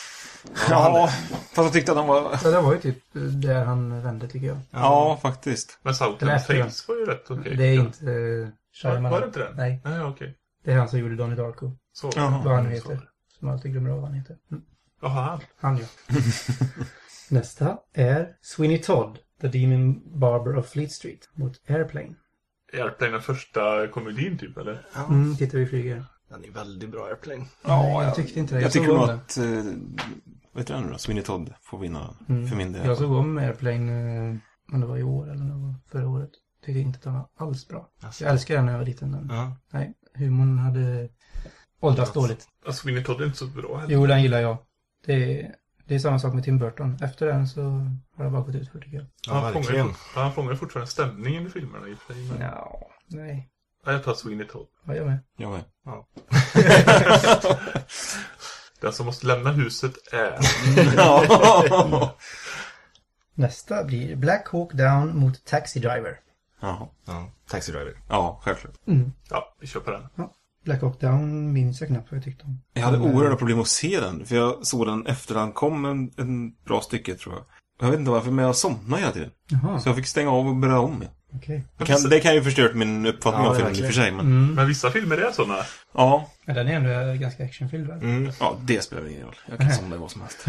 Ja, fast jag tyckte att han var... Så det var ju typ eh, där han vände tycker jag. Ja, faktiskt. Men Eller Southern efter Tales var ju rätt okej. Det är Ja. inte uh, Shyamalan. Var det inte den? Nej, Nej, okej. det är han som gjorde Donnie Darko. Så. Jaha. Vad han nu Så. heter. Som alltid glömmer av vad han heter. Mm. Jaha, han. Han ja. Nästa är Sweeney Todd, The Demon Barber of Fleet Street mot Airplane. Airplane den första komedin typ, eller? Mm, tittar vi flyger. Den är väldigt bra, Airplane. Nej, jag tyckte inte det. Jag, Jag tycker såg nog om att... Uh, vet du det nu då? Sweeney Todd får vinna Mm. för min del. Jag såg om Airplane, eh, om det var i år eller om det var förra året. Tyckte inte att den var alls bra. Alltså. Jag älskar den när jag var liten. Men Ja. nej, humorn hade åldrats dåligt. Alltså, Sweeney Todd är inte så bra heller. Jo, den gillar jag. Det är, det är samma sak med Tim Burton. Efter den så har det bara gått ut för tycker jag. Ja, han, fångar, verkligen. ju- han fångar ju fortfarande stämningen i filmerna i och för sig. Men... Ja, nej. Ja, jag tar Sweeney Todd. Ja, jag med. Jag med. Den som måste lämna huset är... Ja. Nästa blir Black Hawk Down mot Taxi Driver. Jaha. Ja. Taxi Driver. Ja, självklart. Mm. Ja, vi kör på den. Black Hawk Down minns jag knappt vad jag tyckte om. Jag hade Men, oerhörda problem att se den. För jag såg den efter han kom en, en bra stycke, tror jag. Jag vet inte varför, men jag somnade hela tiden. Jaha, Så jag fick stänga av och börja om. okej. Det kan, det kan ju förstört min uppfattning Ja, av filmen i och verkligen. för sig. Men, Mm. Men vissa filmer är sådana. ja, Ja, den är ändå ganska actionfylld, va? Mm. ja, det spelar ingen roll. Jag kan somna i vad som helst.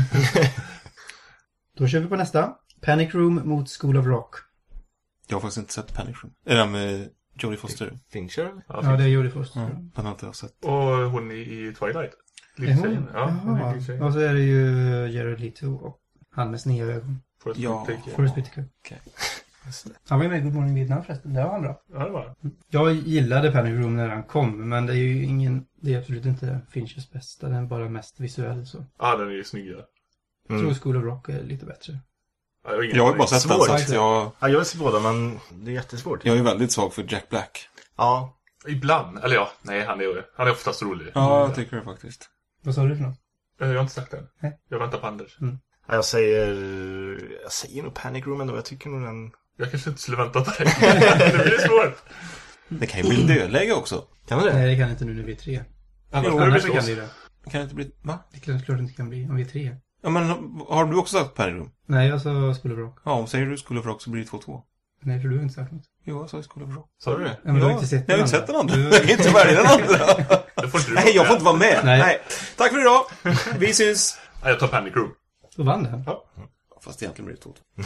Då kör vi på nästa. Panic Room mot School of Rock. Jag har faktiskt inte sett Panic Room. Är den med Jodie Foster? Fincher? Ja, Ja, fint. det är Jodie Foster. Ja, den har inte jag sett. Och hon i, i Twilight. Är hon? Livstjejen. Ja, hon är Jaha. livstjejen. Och så är det ju Jared Leto och han med sneda ögon. Forrest Ja. Whitaker. Forrest Whitaker. Okej. Han var ju med i Good Morning Vietnam förresten. Det var han bra. Ja, det var det. Jag gillade Panic Room när han kom, men det är ju ingen... Det är absolut inte Finchers bästa. Den är bara mest visuell, så. Ja, den är ju snyggare. Jag Mm. tror School of Rock är lite bättre. Ja, jag har ingen Jag har ju bara sett den, Svårt. så att jag, Ja, jag ser båda, men det är jättesvårt. jag är väldigt svag för Jack Black. Ja. Ibland. Eller ja, nej, han är, han är oftast rolig. Ja, jag tycker det faktiskt. Vad sa du för något? Jag har inte sagt den. Nej. Jag väntar på Anders. Ja, Jag säger... Jag säger nog Panic Room ändå. Jag tycker nog den... Jag kanske inte skulle vänta på dig. Det blir svårt. Det kan ju bli dödläge också. Kan det? Nej, det kan inte nu när vi är tre. Annars Jo, får det Annars bli kan så. det det. Det kan inte bli... Va? Det är klart det inte kan bli om vi är tre. Ja, men har du också sagt Panic Room? Nej, jag sa School of Rock. Ja, om säger du School of Rock så blir det två två. Nej, för du har inte sagt något. Jo, jag sa School of Rock. Sa du det? Ja, men du har inte sett jag har den inte sett den andra. Du- Jag kan inte välja den andra. Det får inte du Nej, jag får inte vara med. Nej. Nej. Tack för idag. Vi syns. Nej, jag tar Panic Room. Då vann den. Fast egentligen blir det två två.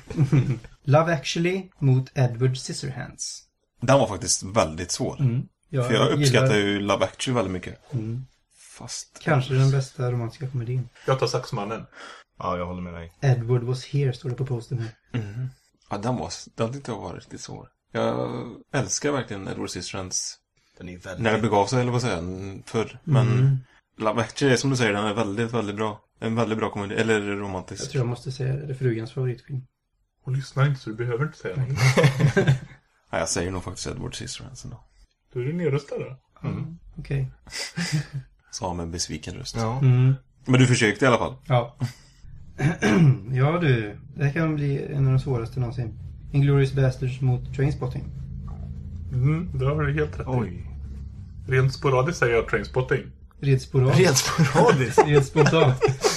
Love Actually mot Edward Scissorhands. Den var faktiskt väldigt svår. Mm. Jag För jag uppskattar gillar- ju Love Actually väldigt mycket. Mm. Fast... Kanske den bästa romantiska komedin. Jag tar Saxmannen. Ja, jag håller med dig. Edward was here, står det på posten här. Mhm. Ja, den var... Den tyckte jag var riktigt svår. Jag älskar verkligen Edward Scissorhands Den är väldigt... när det begav sig, eller vad säger jag, förr. Men Mm. Love Actually, som du säger, den är väldigt, väldigt bra. En väldigt bra komedi, eller Jag romantisk. tror jag måste säga det är frugans favoritfilm. Hon lyssnar inte så du behöver inte säga något. Ja, jag säger nog faktiskt Edward Scissorhands ändå. Du är du nedröstad då? Mm. Okej. Sa med en besviken röst. Ja. Mm. Men du försökte i alla fall. Ja. Ja du, det här kan bli en av de svåraste någonsin. Inglourious Basterds mot Trainspotting. Mm, det har du helt rätt i. Oj. Rent sporadiskt säger jag Trainspotting. Rent sporadiskt. Rent sporadiskt. Rent spontant.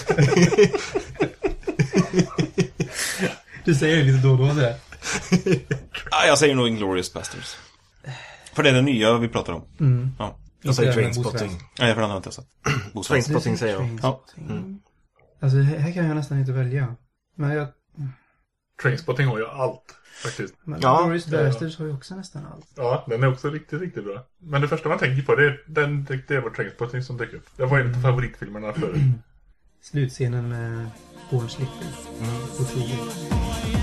Du säger det lite då och då där. Ja, jag säger nog Inglourious Basterds. För det är det nya vi pratar om. Mm. Ja. Jag säger Inte även Bo Trainspotting. Svensson. Nej, för den har jag inte sett. Bo Svensson. Trainspotting säger jag. Trainspotting. Mm. Alltså här kan jag nästan inte välja. Men jag... Trainspotting har ju allt, faktiskt. Men Ja, Inglourious ja, ja. Basterds har ju också nästan allt. Ja, den är också riktigt, riktigt bra. Men det första man tänker på, det är, den, det, det var Trainspotting som dök upp. Det var en av favoritfilmerna förut. Slutscenen med Born Slipper. Mm. Otroligt.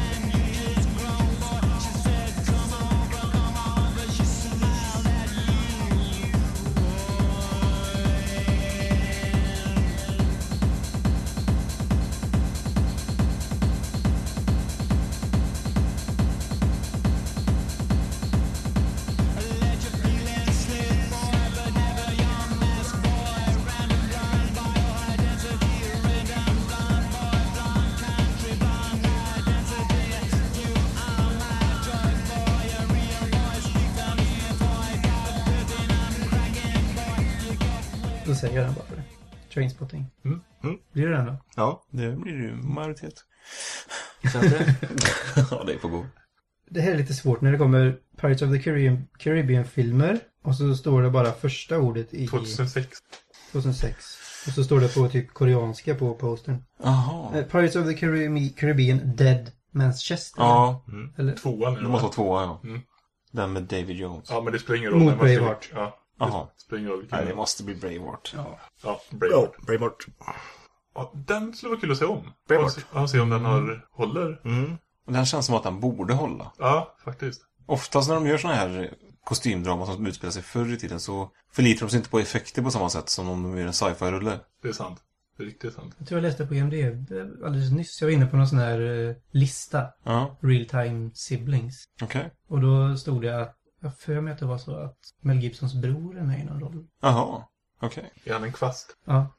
Då säger jag den bara för det. Trainspotting. Mm. Mm. Blir det den då? Ja. Det blir ju majoritet. Känns det? Ja, det är på gå. Det här är lite svårt när det kommer Pirates of the Caribbean, Caribbean-filmer. Och så står det bara första ordet i tjugohundrasex. tjugohundrasex. Och så står det på typ koreanska på postern. Jaha. Eh, Pirates of the Caribbean, Caribbean Dead Man's Chest. Ja, Mm. Eller? Tvåan är det det, måste va? vara tvåa, ja. Mm. Den med David Jones. Ja, men det spelar ingen roll. Mot när man ska- Braveheart. Ja, Jaha. det spelar ingen roll vilken. Nej, det måste bli Braveheart. Ja. Ja, Ja, Braveheart. Braveheart. Ja, den skulle vara kul att se om. Braveheart. Och se, ja, se om den har, håller. Mm. Och den känns som att den borde hålla. Ja, faktiskt. Oftast när de gör såna här kostymdrama som utspelar sig förr i tiden så förlitar de sig inte på effekter på samma sätt som om de gör en sci-fi-rulle. Det är sant. Det är riktigt sant. Jag tror jag läste på I M D B alldeles nyss. Jag var inne på någon sån här eh, lista. Ja, Real Time Siblings. okej. Och då stod det att, jag för mig att det var så att Mel Gibsons bror är med i någon roll. Jaha, okej. Är han en kvast? Ja.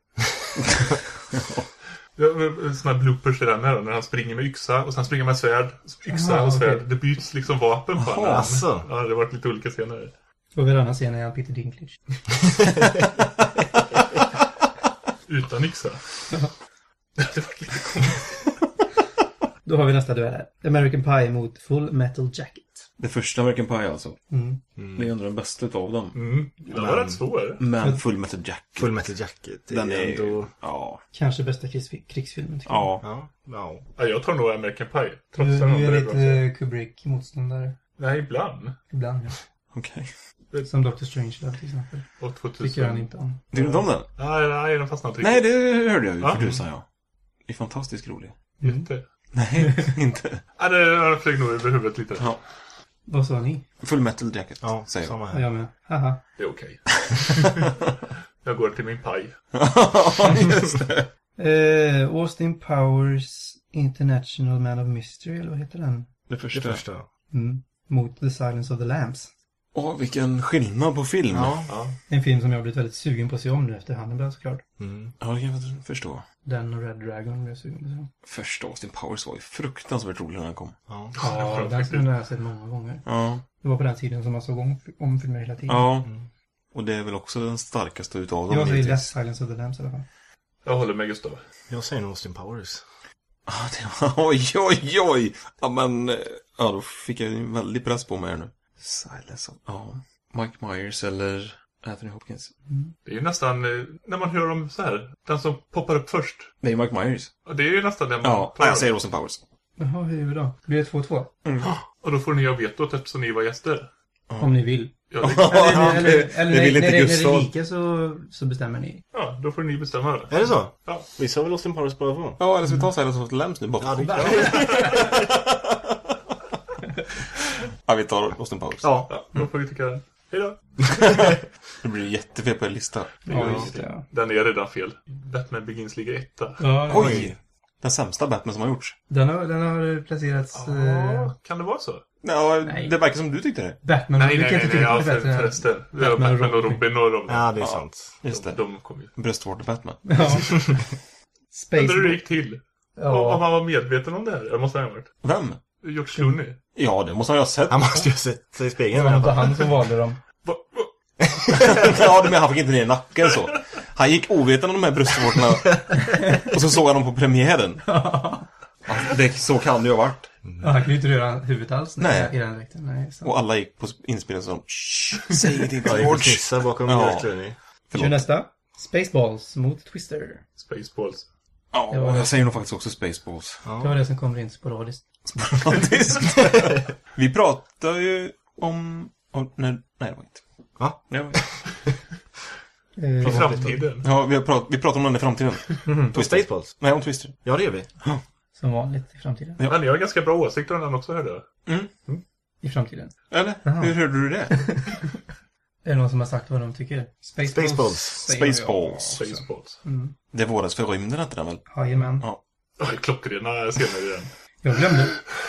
Såna här bloopers i den här då, när han springer med yxa och sen springer med svärd, yxa Aha, och svärd. okej. Det byts liksom vapen på Jaha, honom. alltså. Ja, det har varit lite olika scener. Och varannan scen är han Peter Dinklage. Utan yxa. Det var lite konstigt. Då har vi nästa duell här. American Pie mot Full Metal Jacket. Det första American Pie alltså. Mm. Det är ändå den bästa utav dem. Mm. Det var rätt svår. Men Full Metal Jacket. Full Metal Jacket. Det Den är är ändå... Ja. Kanske bästa krigs krigsfilmen tycker Ja. Ja. Ja. Ja, jag tar nog American Pie. jag. Trots Du, den du andra är är bra. lite Kubrick-motståndare. Nej, ibland. Ibland, ja. Okej. Som Doctor Strangelove till exempel. Och tvåtusen. Tycker han inte om. Tycker du inte om den? Nej, nej, den fastnade inte Nej, riktigt. det hörde jag ju Ja. för du sa jag. Det är fantastiskt roligt. Mm. Inte. Nej, inte. Ja, det jag flög nog över huvudet lite. Ja. Vad sa ni? Full Metal Jacket, Ja, säger jag. samma Ja, här. jag med. Haha. Det är okej. Jag går till min paj. Just det. Eh, Austin Powers International Man of Mystery, eller vad heter den? Det Det första. första. Mm. Mot The Silence of the Lambs. Åh, vilken skillnad på film. Ja. Ja. En film som jag har blivit väldigt sugen på att se om nu efter Hannibal såklart. Mm. Ja, det kan jag förstå. Den och Red Dragon blev jag sugen på att se om. Första Austin Powers var ju fruktansvärt rolig när den kom. Ja. Ja, den skulle jag ha sett många gånger. Ja. Det var på den tiden som man såg om, om filmer hela tiden. Ja. Mm. Och det är väl också den starkaste utav dem. Jag säger givetvis. Last Silence of the Lambs i alla fall. Jag håller med Gustav. Jag säger nog Austin Powers. Ja, det var... Oj, oj, oj! Ja, men... eh, Ja, då fick jag ju en väldig press på mig här nu. Silence of... Ja. Mike Myers eller Anthony Hopkins. Det är ju nästan, eh, när man hör dem så här, den som poppar upp först. Det är Mike Myers. Ja, det är ju nästan det man Ja, tar. jag säger Austin Powers. Jaha, hur då? Blir det två två? Och då får ni av vetot eftersom ni var gäster. Om ni vill. Ja, det, Eller, eller, eller det vill när, inte när, det- när Gustav. det är lika så, så bestämmer ni. ja, då får ni bestämma det. Är det så? Ja. Vi sa väl Austin Powers bara på? Ja, eller ska vi ta Silence of the Lambs nu bara? Ja, det är klart. Ja, vi tar Austin Powers. Ja. Ja, då får vi tycka hej då. Det blir jättefel på en lista. Ja, just det. Ja. Den är redan fel. Batman Begins ligger etta. Ja, Oj! Den sämsta Batman som har gjorts. Den har, den har placerats... eh, Ja, kan det vara så? Ja, Nej. det verkar som du tyckte det. Batman. Nej, du nej, kan nej, inte nej, tycka ja, det är för, bättre än- förresten. Batman Batman, och Batman och Robin. Robin och Robin. Ja, det är Ja. sant. Just det. De kom ju. Bröstvård Batman. Ja. Space... Undrar hur det gick till. Om Ja. han var medveten om det här. Det måste han ha varit. Vem? George Clooney. Ja, det måste han ju ha sett. Han måste ju ha sett sig i Det spegeln. var i alla inte fall. han som valde dem. Va, va? Ja, men han fick inte ner nacken så. Han gick ovetande om de här bröstvårtorna. Och så såg han dem på premiären. Ja, det, så kan det ju ha varit. Ja, han kunde ju inte röra huvudet alls Nej. i den dräkten. Nej, så. Och alla gick på inspelningen så de, "Shh, säg ingenting Ja, till det är George." knissa bakom Ja. George Clooney. Kör nästa. Spaceballs mot Twister. Spaceballs. Ja, Det var- jag säger nog faktiskt också Spaceballs. Det var det som kom rent sporadiskt. Vi pratar ju om... om nej, nej, det var inte. Va? Det var, Eh, Från framtiden. ja, vi, har prat, vi pratar om den i framtiden. Mm. På Spaceballs? Nej, om Twister. Ja, det gör vi. Som vanligt i framtiden. Ja. Men ni har ganska bra åsikter om den också, hörde jag. Mm. I framtiden. Eller? Jaha. Hur hörde du det? Är det någon som har sagt vad de tycker? Spaceballs. Spaceballs. säger jag. Spaceballs. Spaceballs. Mm. Det våras för rymden, inte den väl? Jajamän. Ja. Ja, klockrena scener i den. Jag glömde,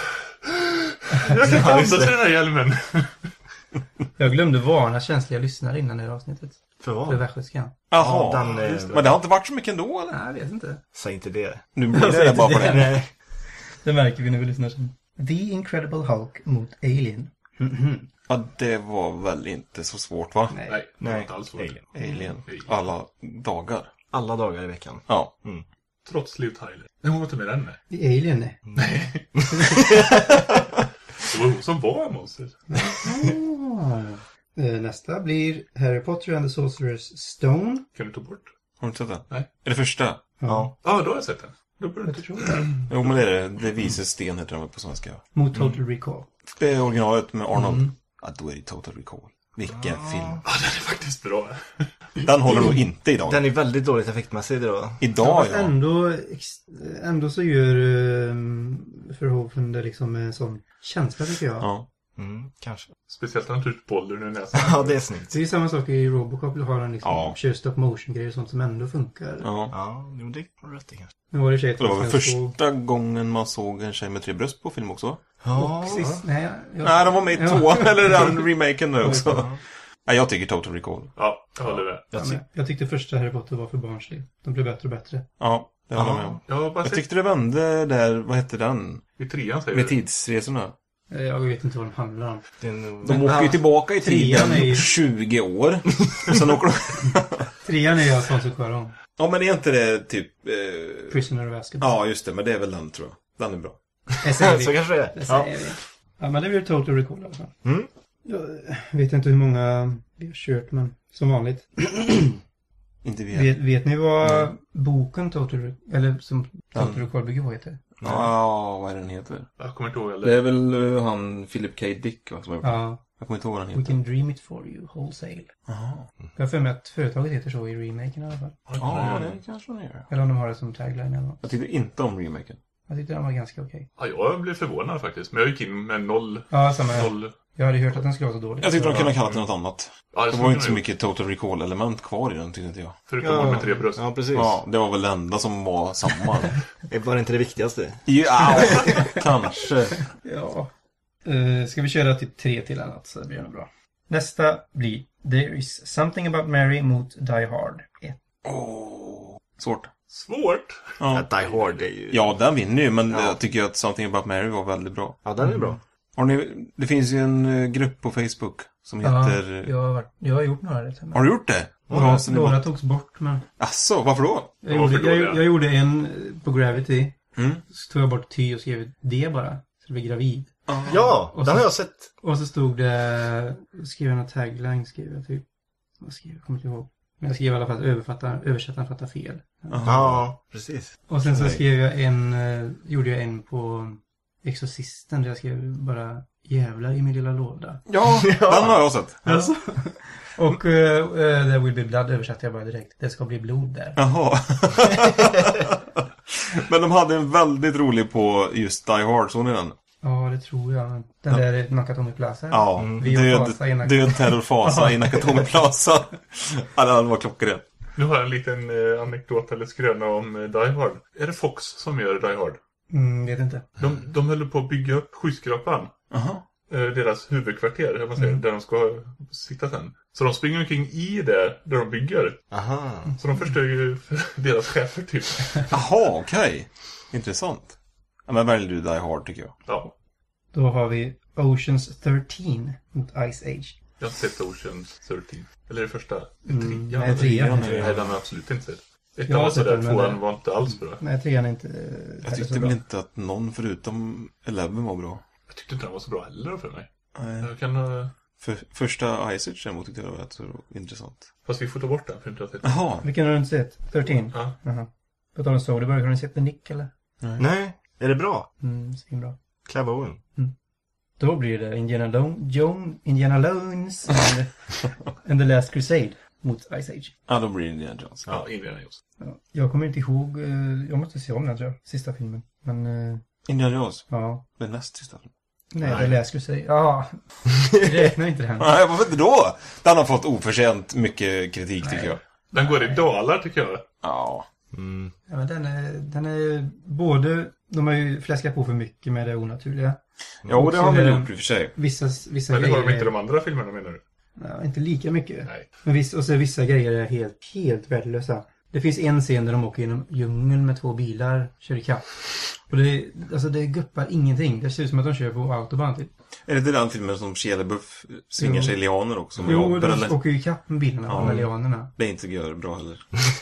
Jag kan inte andas i den här hjälmen. jag glömde varna känsliga lyssnare innan det här avsnittet. För För vad? västgötskan. Jaha. Den, eh, just det. Men det har inte varit så mycket ändå, eller? Nej, jag vet inte. Säg inte det. Nu blir det bara på det. Nej. Det märker vi när vi lyssnar sen. The Incredible Hulk mot Alien. Ja, det var väl inte så svårt, va? Nej. Nej, det var Nej. inte alls svårt. Alien. Alien. Alien. Alla dagar. Alla dagar i veckan. Ja. Trots Liv Tyler. Nej, hon var inte med den. Nej. I Alien, nej. Det var hon som var monstret. Ah. Eh, Nästa blir Harry Potter and the Sorcerer's Stone. Kan du ta bort? Har du inte sett den? Nej. Är det första? Ja. Ja, då har jag sett den. Då borde du inte tro det. Jo, men det är det. Det visar sten heter den väl på svenska. Mot Total Recall. Det är originalet med Arnold. Mm. Ja, då är det Total Recall. Vilken film. Ja, den är faktiskt bra. Den håller nog inte idag. Den är väldigt dåligt effektmässig då. Idag, Fast ja. ändå, ex- ändå så gör um, Verhoeven det liksom med en sån känsla tycker jag. Ja. Mm, kanske. Speciellt när han tar ut bollen ur näsan. Ja, det är snyggt. Det är ju samma sak i Robocop. Du har en liksom, Ja. kör stop motion grejer och sånt som ändå funkar. Ja. Ja, jo, det är rätt i kanske. Nu var det tjej Det var väl som såg- första gången man såg en tjej med tre bröst på film också? Ja, Och sist, nej, jag, Nej, de var med i Ja. tvåan, eller den remaken nu också. Ja. Nej, jag tycker Total Recall. Ja, jag håller med. Jag jag, ty- med. jag tyckte första Harry Potter var för barnslig. De blev bättre och bättre. Ja, det håller jag med om. Jag har bara Jag sett tyckte det vände där, vad hette den? i trean säger Med du. tidsresorna. Jag vet inte vad de handlar om. En... De åker ju tillbaka i tiden Trean är ju- tjugo år. Sen åker de... Trean är ju Alfonso Cuarón. Ja, men är inte det typ... Eh... Prisoner of Azkaban. Ja, just det. Men det är väl den, tror jag. Den är bra. Det säger vi. Så kanske det är. Det Ja. säger vi. Ja, men det blir Total Recall i alla fall. Mm. Jag vet inte hur många vi har kört, men som vanligt. Inte vi. Vet, vet ni vad Mm. boken Total Recall, eller som Total Ja. Recall bygger på heter? Ja, vad är den heter? Jag kommer inte ihåg eller. Det är väl uh, han Philip K. Dick, va, som har gjort den. Ja. Jag kommer inte ihåg vad den We heter. can dream it for you, wholesale. Jaha. Jag har för mig att företaget heter så i remaken i alla fall. Ja, det kanske den gör. Eller om de har det som tagline eller något. Jag tyckte inte om remaken. Jag tyckte den var ganska okej. Ja, jag blev förvånad faktiskt. Men jag gick in med noll. Ja, samma här. noll. Jag hade hört att den skulle vara så dålig. Jag tyckte de Så- kunde ha kallat det något annat. Ja, Det skulle var inte så kunna mycket Total Recall-element kvar i den, tyckte inte jag. Förutom ja. med tre bröst. Ja, precis. Ja, det var väl det enda som var samma. Det var inte det viktigaste. Ja, kanske. Ja. Uh, ska vi köra typ tre till annat så det blir nog bra. Nästa blir There is something about Mary mot Die Hard ett. Åh, svårt. Svårt. Ja. Ja, Die Hard är ju... Ja, den vinner ju, men Ja. jag tycker att Something About Mary var väldigt bra. Ja, den är bra. Har ni, det finns ju en eh, grupp på Facebook som heter... Ja, jag har, varit, jag har gjort några rätt. Har du gjort det? Några, Bra, så ni några bara... togs bort, men... Asså, varför då? Jag Varför gjorde, då, jag, ja? jag gjorde en på Gravity. Mm. Så tog jag bort ty och skrev det bara. Så det blev gravid. Ja, Och den så- har jag sett. Och så stod det... Skrev jag en tagline, skrev jag typ... Vad skrev jag? Jag kommer inte ihåg. Men jag skrev i alla fall att överfatta, översättaren fattar fel. Ja, precis. Och sen så Nej. skrev jag en... eh, Gjorde jag en på Exorcisten där jag skrev bara jävlar i min lilla låda. Ja, den har jag sett. Alltså. Och uh, uh, There will be blood översatte jag bara direkt. Det ska bli blod där. Jaha. Men de hade en väldigt rolig på just Die Hard, såg ni den? Ja, det tror jag. Den där Nakatomi Plaza. Ja, Vi och död, Fasa i Nak- död terrorfasa i Nakatomi Plaza. Ja, den var klockren. Nu har jag en liten eh, anekdot eller skröna om eh, Die Hard. Är det Fox som gör Die Hard? Mm, vet inte. De, de höll på att bygga upp skyskrapan. Jaha. Eh, deras huvudkvarter, jag säger, Mm. där de ska sitta sen. Så de springer omkring i det där de bygger. Aha. Så de förstör ju för deras chefer typ. Jaha, okej. Intressant. Ja, men väljer du Die Hard, tycker jag. Ja, Då har vi Oceans tretton mot Ice Age. jag har sett Oceans tretton. Eller det första. Mm, trean, nej, eller? trean. Nej, den har jag absolut inte sett. Jag Ettan har var sett sådär, den, men tvåan det- var inte alls bra. Nej, trean är inte... eh, Jag heller tyckte så väl bra. inte att någon förutom Eleven var bra. Jag tyckte inte den var så bra heller för mig. Nej. Jag kan ha... För, första Ice Age däremot tyckte jag var rätt så intressant. Fast vi får ta bort den för inte att jag sett. Jaha. Vilken har du inte sett? tretton? Ja. Jaha. På tal om Soderbergh, har ni sett The Nick eller? Nej, är det bra? Mm, svinbra. Clive Owen. Då blir det Indiana, Lo- Joan, Indiana Jones and, and the Last Crusade mot Ice Age. Ja, då blir det Indiana Jones. Ja, Indiana Jones. Ja, jag kommer inte ihåg, eh, jag måste se om den tror jag, sista filmen. Men eh, Indiana Jones. ja, Det är näst sista. nej, Nej. The Last Crusade. Ja, jag räknar inte den. Nej, varför inte då? Den har fått oförtjänt mycket kritik, tycker Nej. jag. Den går i dalar tycker jag. Ja. Mm. Ja, men den är, den är både, de har ju fläskat på för mycket med det onaturliga. Ja, och det så har är vi den- gjort i och för sig. Vissa, vissa Men det har grejer de inte är- de andra filmerna menar du? Ja, inte lika mycket. Nej. Men viss, och så vissa grejer är helt, helt värdelösa. Det finns en scen där de åker genom djungeln med två bilar, kör i kapp. Och det, alltså det guppar ingenting. Det ser ut som att de kör på autobahn typ. Är det inte den filmen som Shia LaBeouf svingar Jo. sig i lianer också? med Jo, apor, de eller? åker ju i kapp med bilarna, Ja. de här lianerna. Det är inte gör bra heller.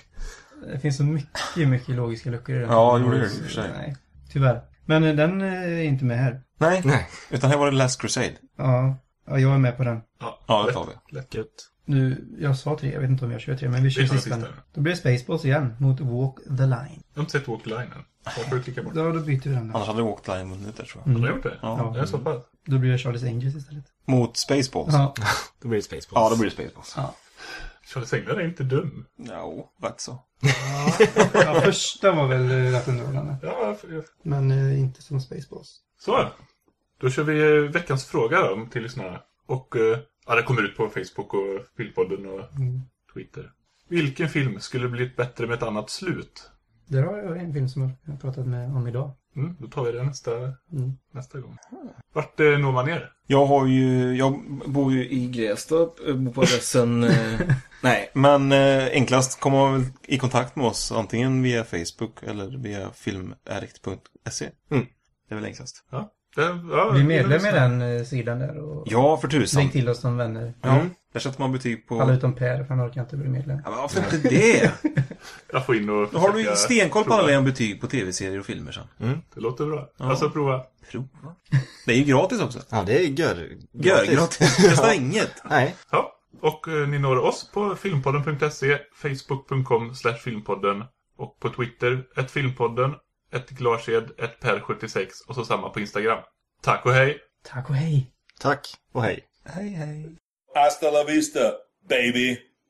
Det finns så mycket, mycket logiska luckor i den. Ja, jo, det gör det i och för sig. Nej, tyvärr. Men eh, den är inte med här. Nej, Nej. utan här var det Last Crusade. Ja, ja jag är med på den. Ja, Ja, det lätt. tar vi. Lätt. Gött. Nu, jag sa tre, jag vet inte om jag kör tre, men vi kör Vi tar sista. sista. Då blir det Spaceballs igen mot Walk the Line. Jag har inte sett Walk the Line än. Jag får klicka bort. Ja, då byter vi den då. Annars hade Walk Line vunnit där, tror jag. Mm. Har du gjort det? Ja. Det är så pass. Då blir det Charlie's Angels istället. Mot Spaceballs. Ja, Då blir det Spaceballs. Ja, då blir det Spaceballs. ja. Charlie Sängler är inte dum. Ja, rätt så. ja första var väl eh, rätt underhållande. Ja, för- Men eh, inte som Spaceballs. så. Då kör vi eh, veckans fråga då, till lyssnarna. Och eh, ja, det kommer ut på Facebook och Filmpodden och Mm. Twitter. Vilken film skulle blivit bättre med ett annat slut? Där har jag en film som jag har pratat med om idag. Mm, då tar vi det nästa, Mm. nästa gång. Vart eh, når man ner? Jag har ju, jag bor ju i Grästorp, jag bor på adressen, eh, nej, men eh, enklast kommer man väl i kontakt med oss antingen via Facebook eller via filmaddict punkt se. Mm. Det är väl enklast. Ja, Det, ja, Bli medlem i den eh, sidan där och Ja, för tusan. lägg till oss som vänner. Mm. Där sätter man betyg på... Alla utom Per, för han orkar inte bli medlem. Ja, men varför inte det? Jag får in och Då har du ju försöka stenkoll på prova. alla en betyg på tv-serier och filmer sen. Mm. Det låter bra. Ja. Alltså prova. Prova. Det är ju gratis också. Ja, det är gör. Gör gratis. Det kostar inget. Nej. Ja, och eh, ni når oss på filmpodden punkt se, facebook punkt com slash filmpodden och på Twitter, ett filmpodden, ett glarsed, ett per sjuttiosex och så samma på Instagram. Tack och hej! Tack och hej! Tack och hej. Hej, hej. Hasta la vista, baby.